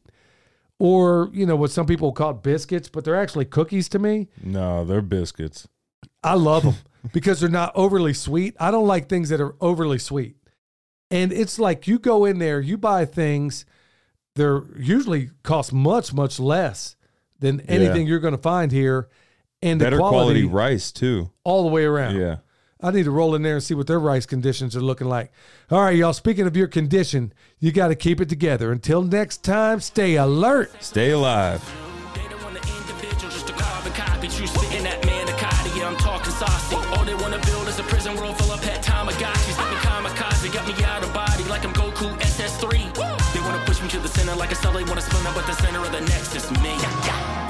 Or, you know, what some people call biscuits, but they're actually cookies to me. No, they're biscuits. I love them because they're not overly sweet. I don't like things that are overly sweet. And it's like you go in there, you buy things, they're usually cost much, much less than anything yeah. you're going to find here. And better the quality, quality rice, too. All the way around. Yeah. I need to roll in there and see what their rice conditions are looking like. All right, y'all, speaking of your condition, you got to keep it together. Until next time, stay alert. Stay alive. They don't want an individual, just a carbon copy. True spitting that manicotti, yeah, I'm talking saucy. All they want to build is a prison world full of pet Tamagotchis. Let me kamikaze, got me out of body like I'm Goku S S three. They want to push me to the center like a cell, they want to split up at the center of the nexus, me.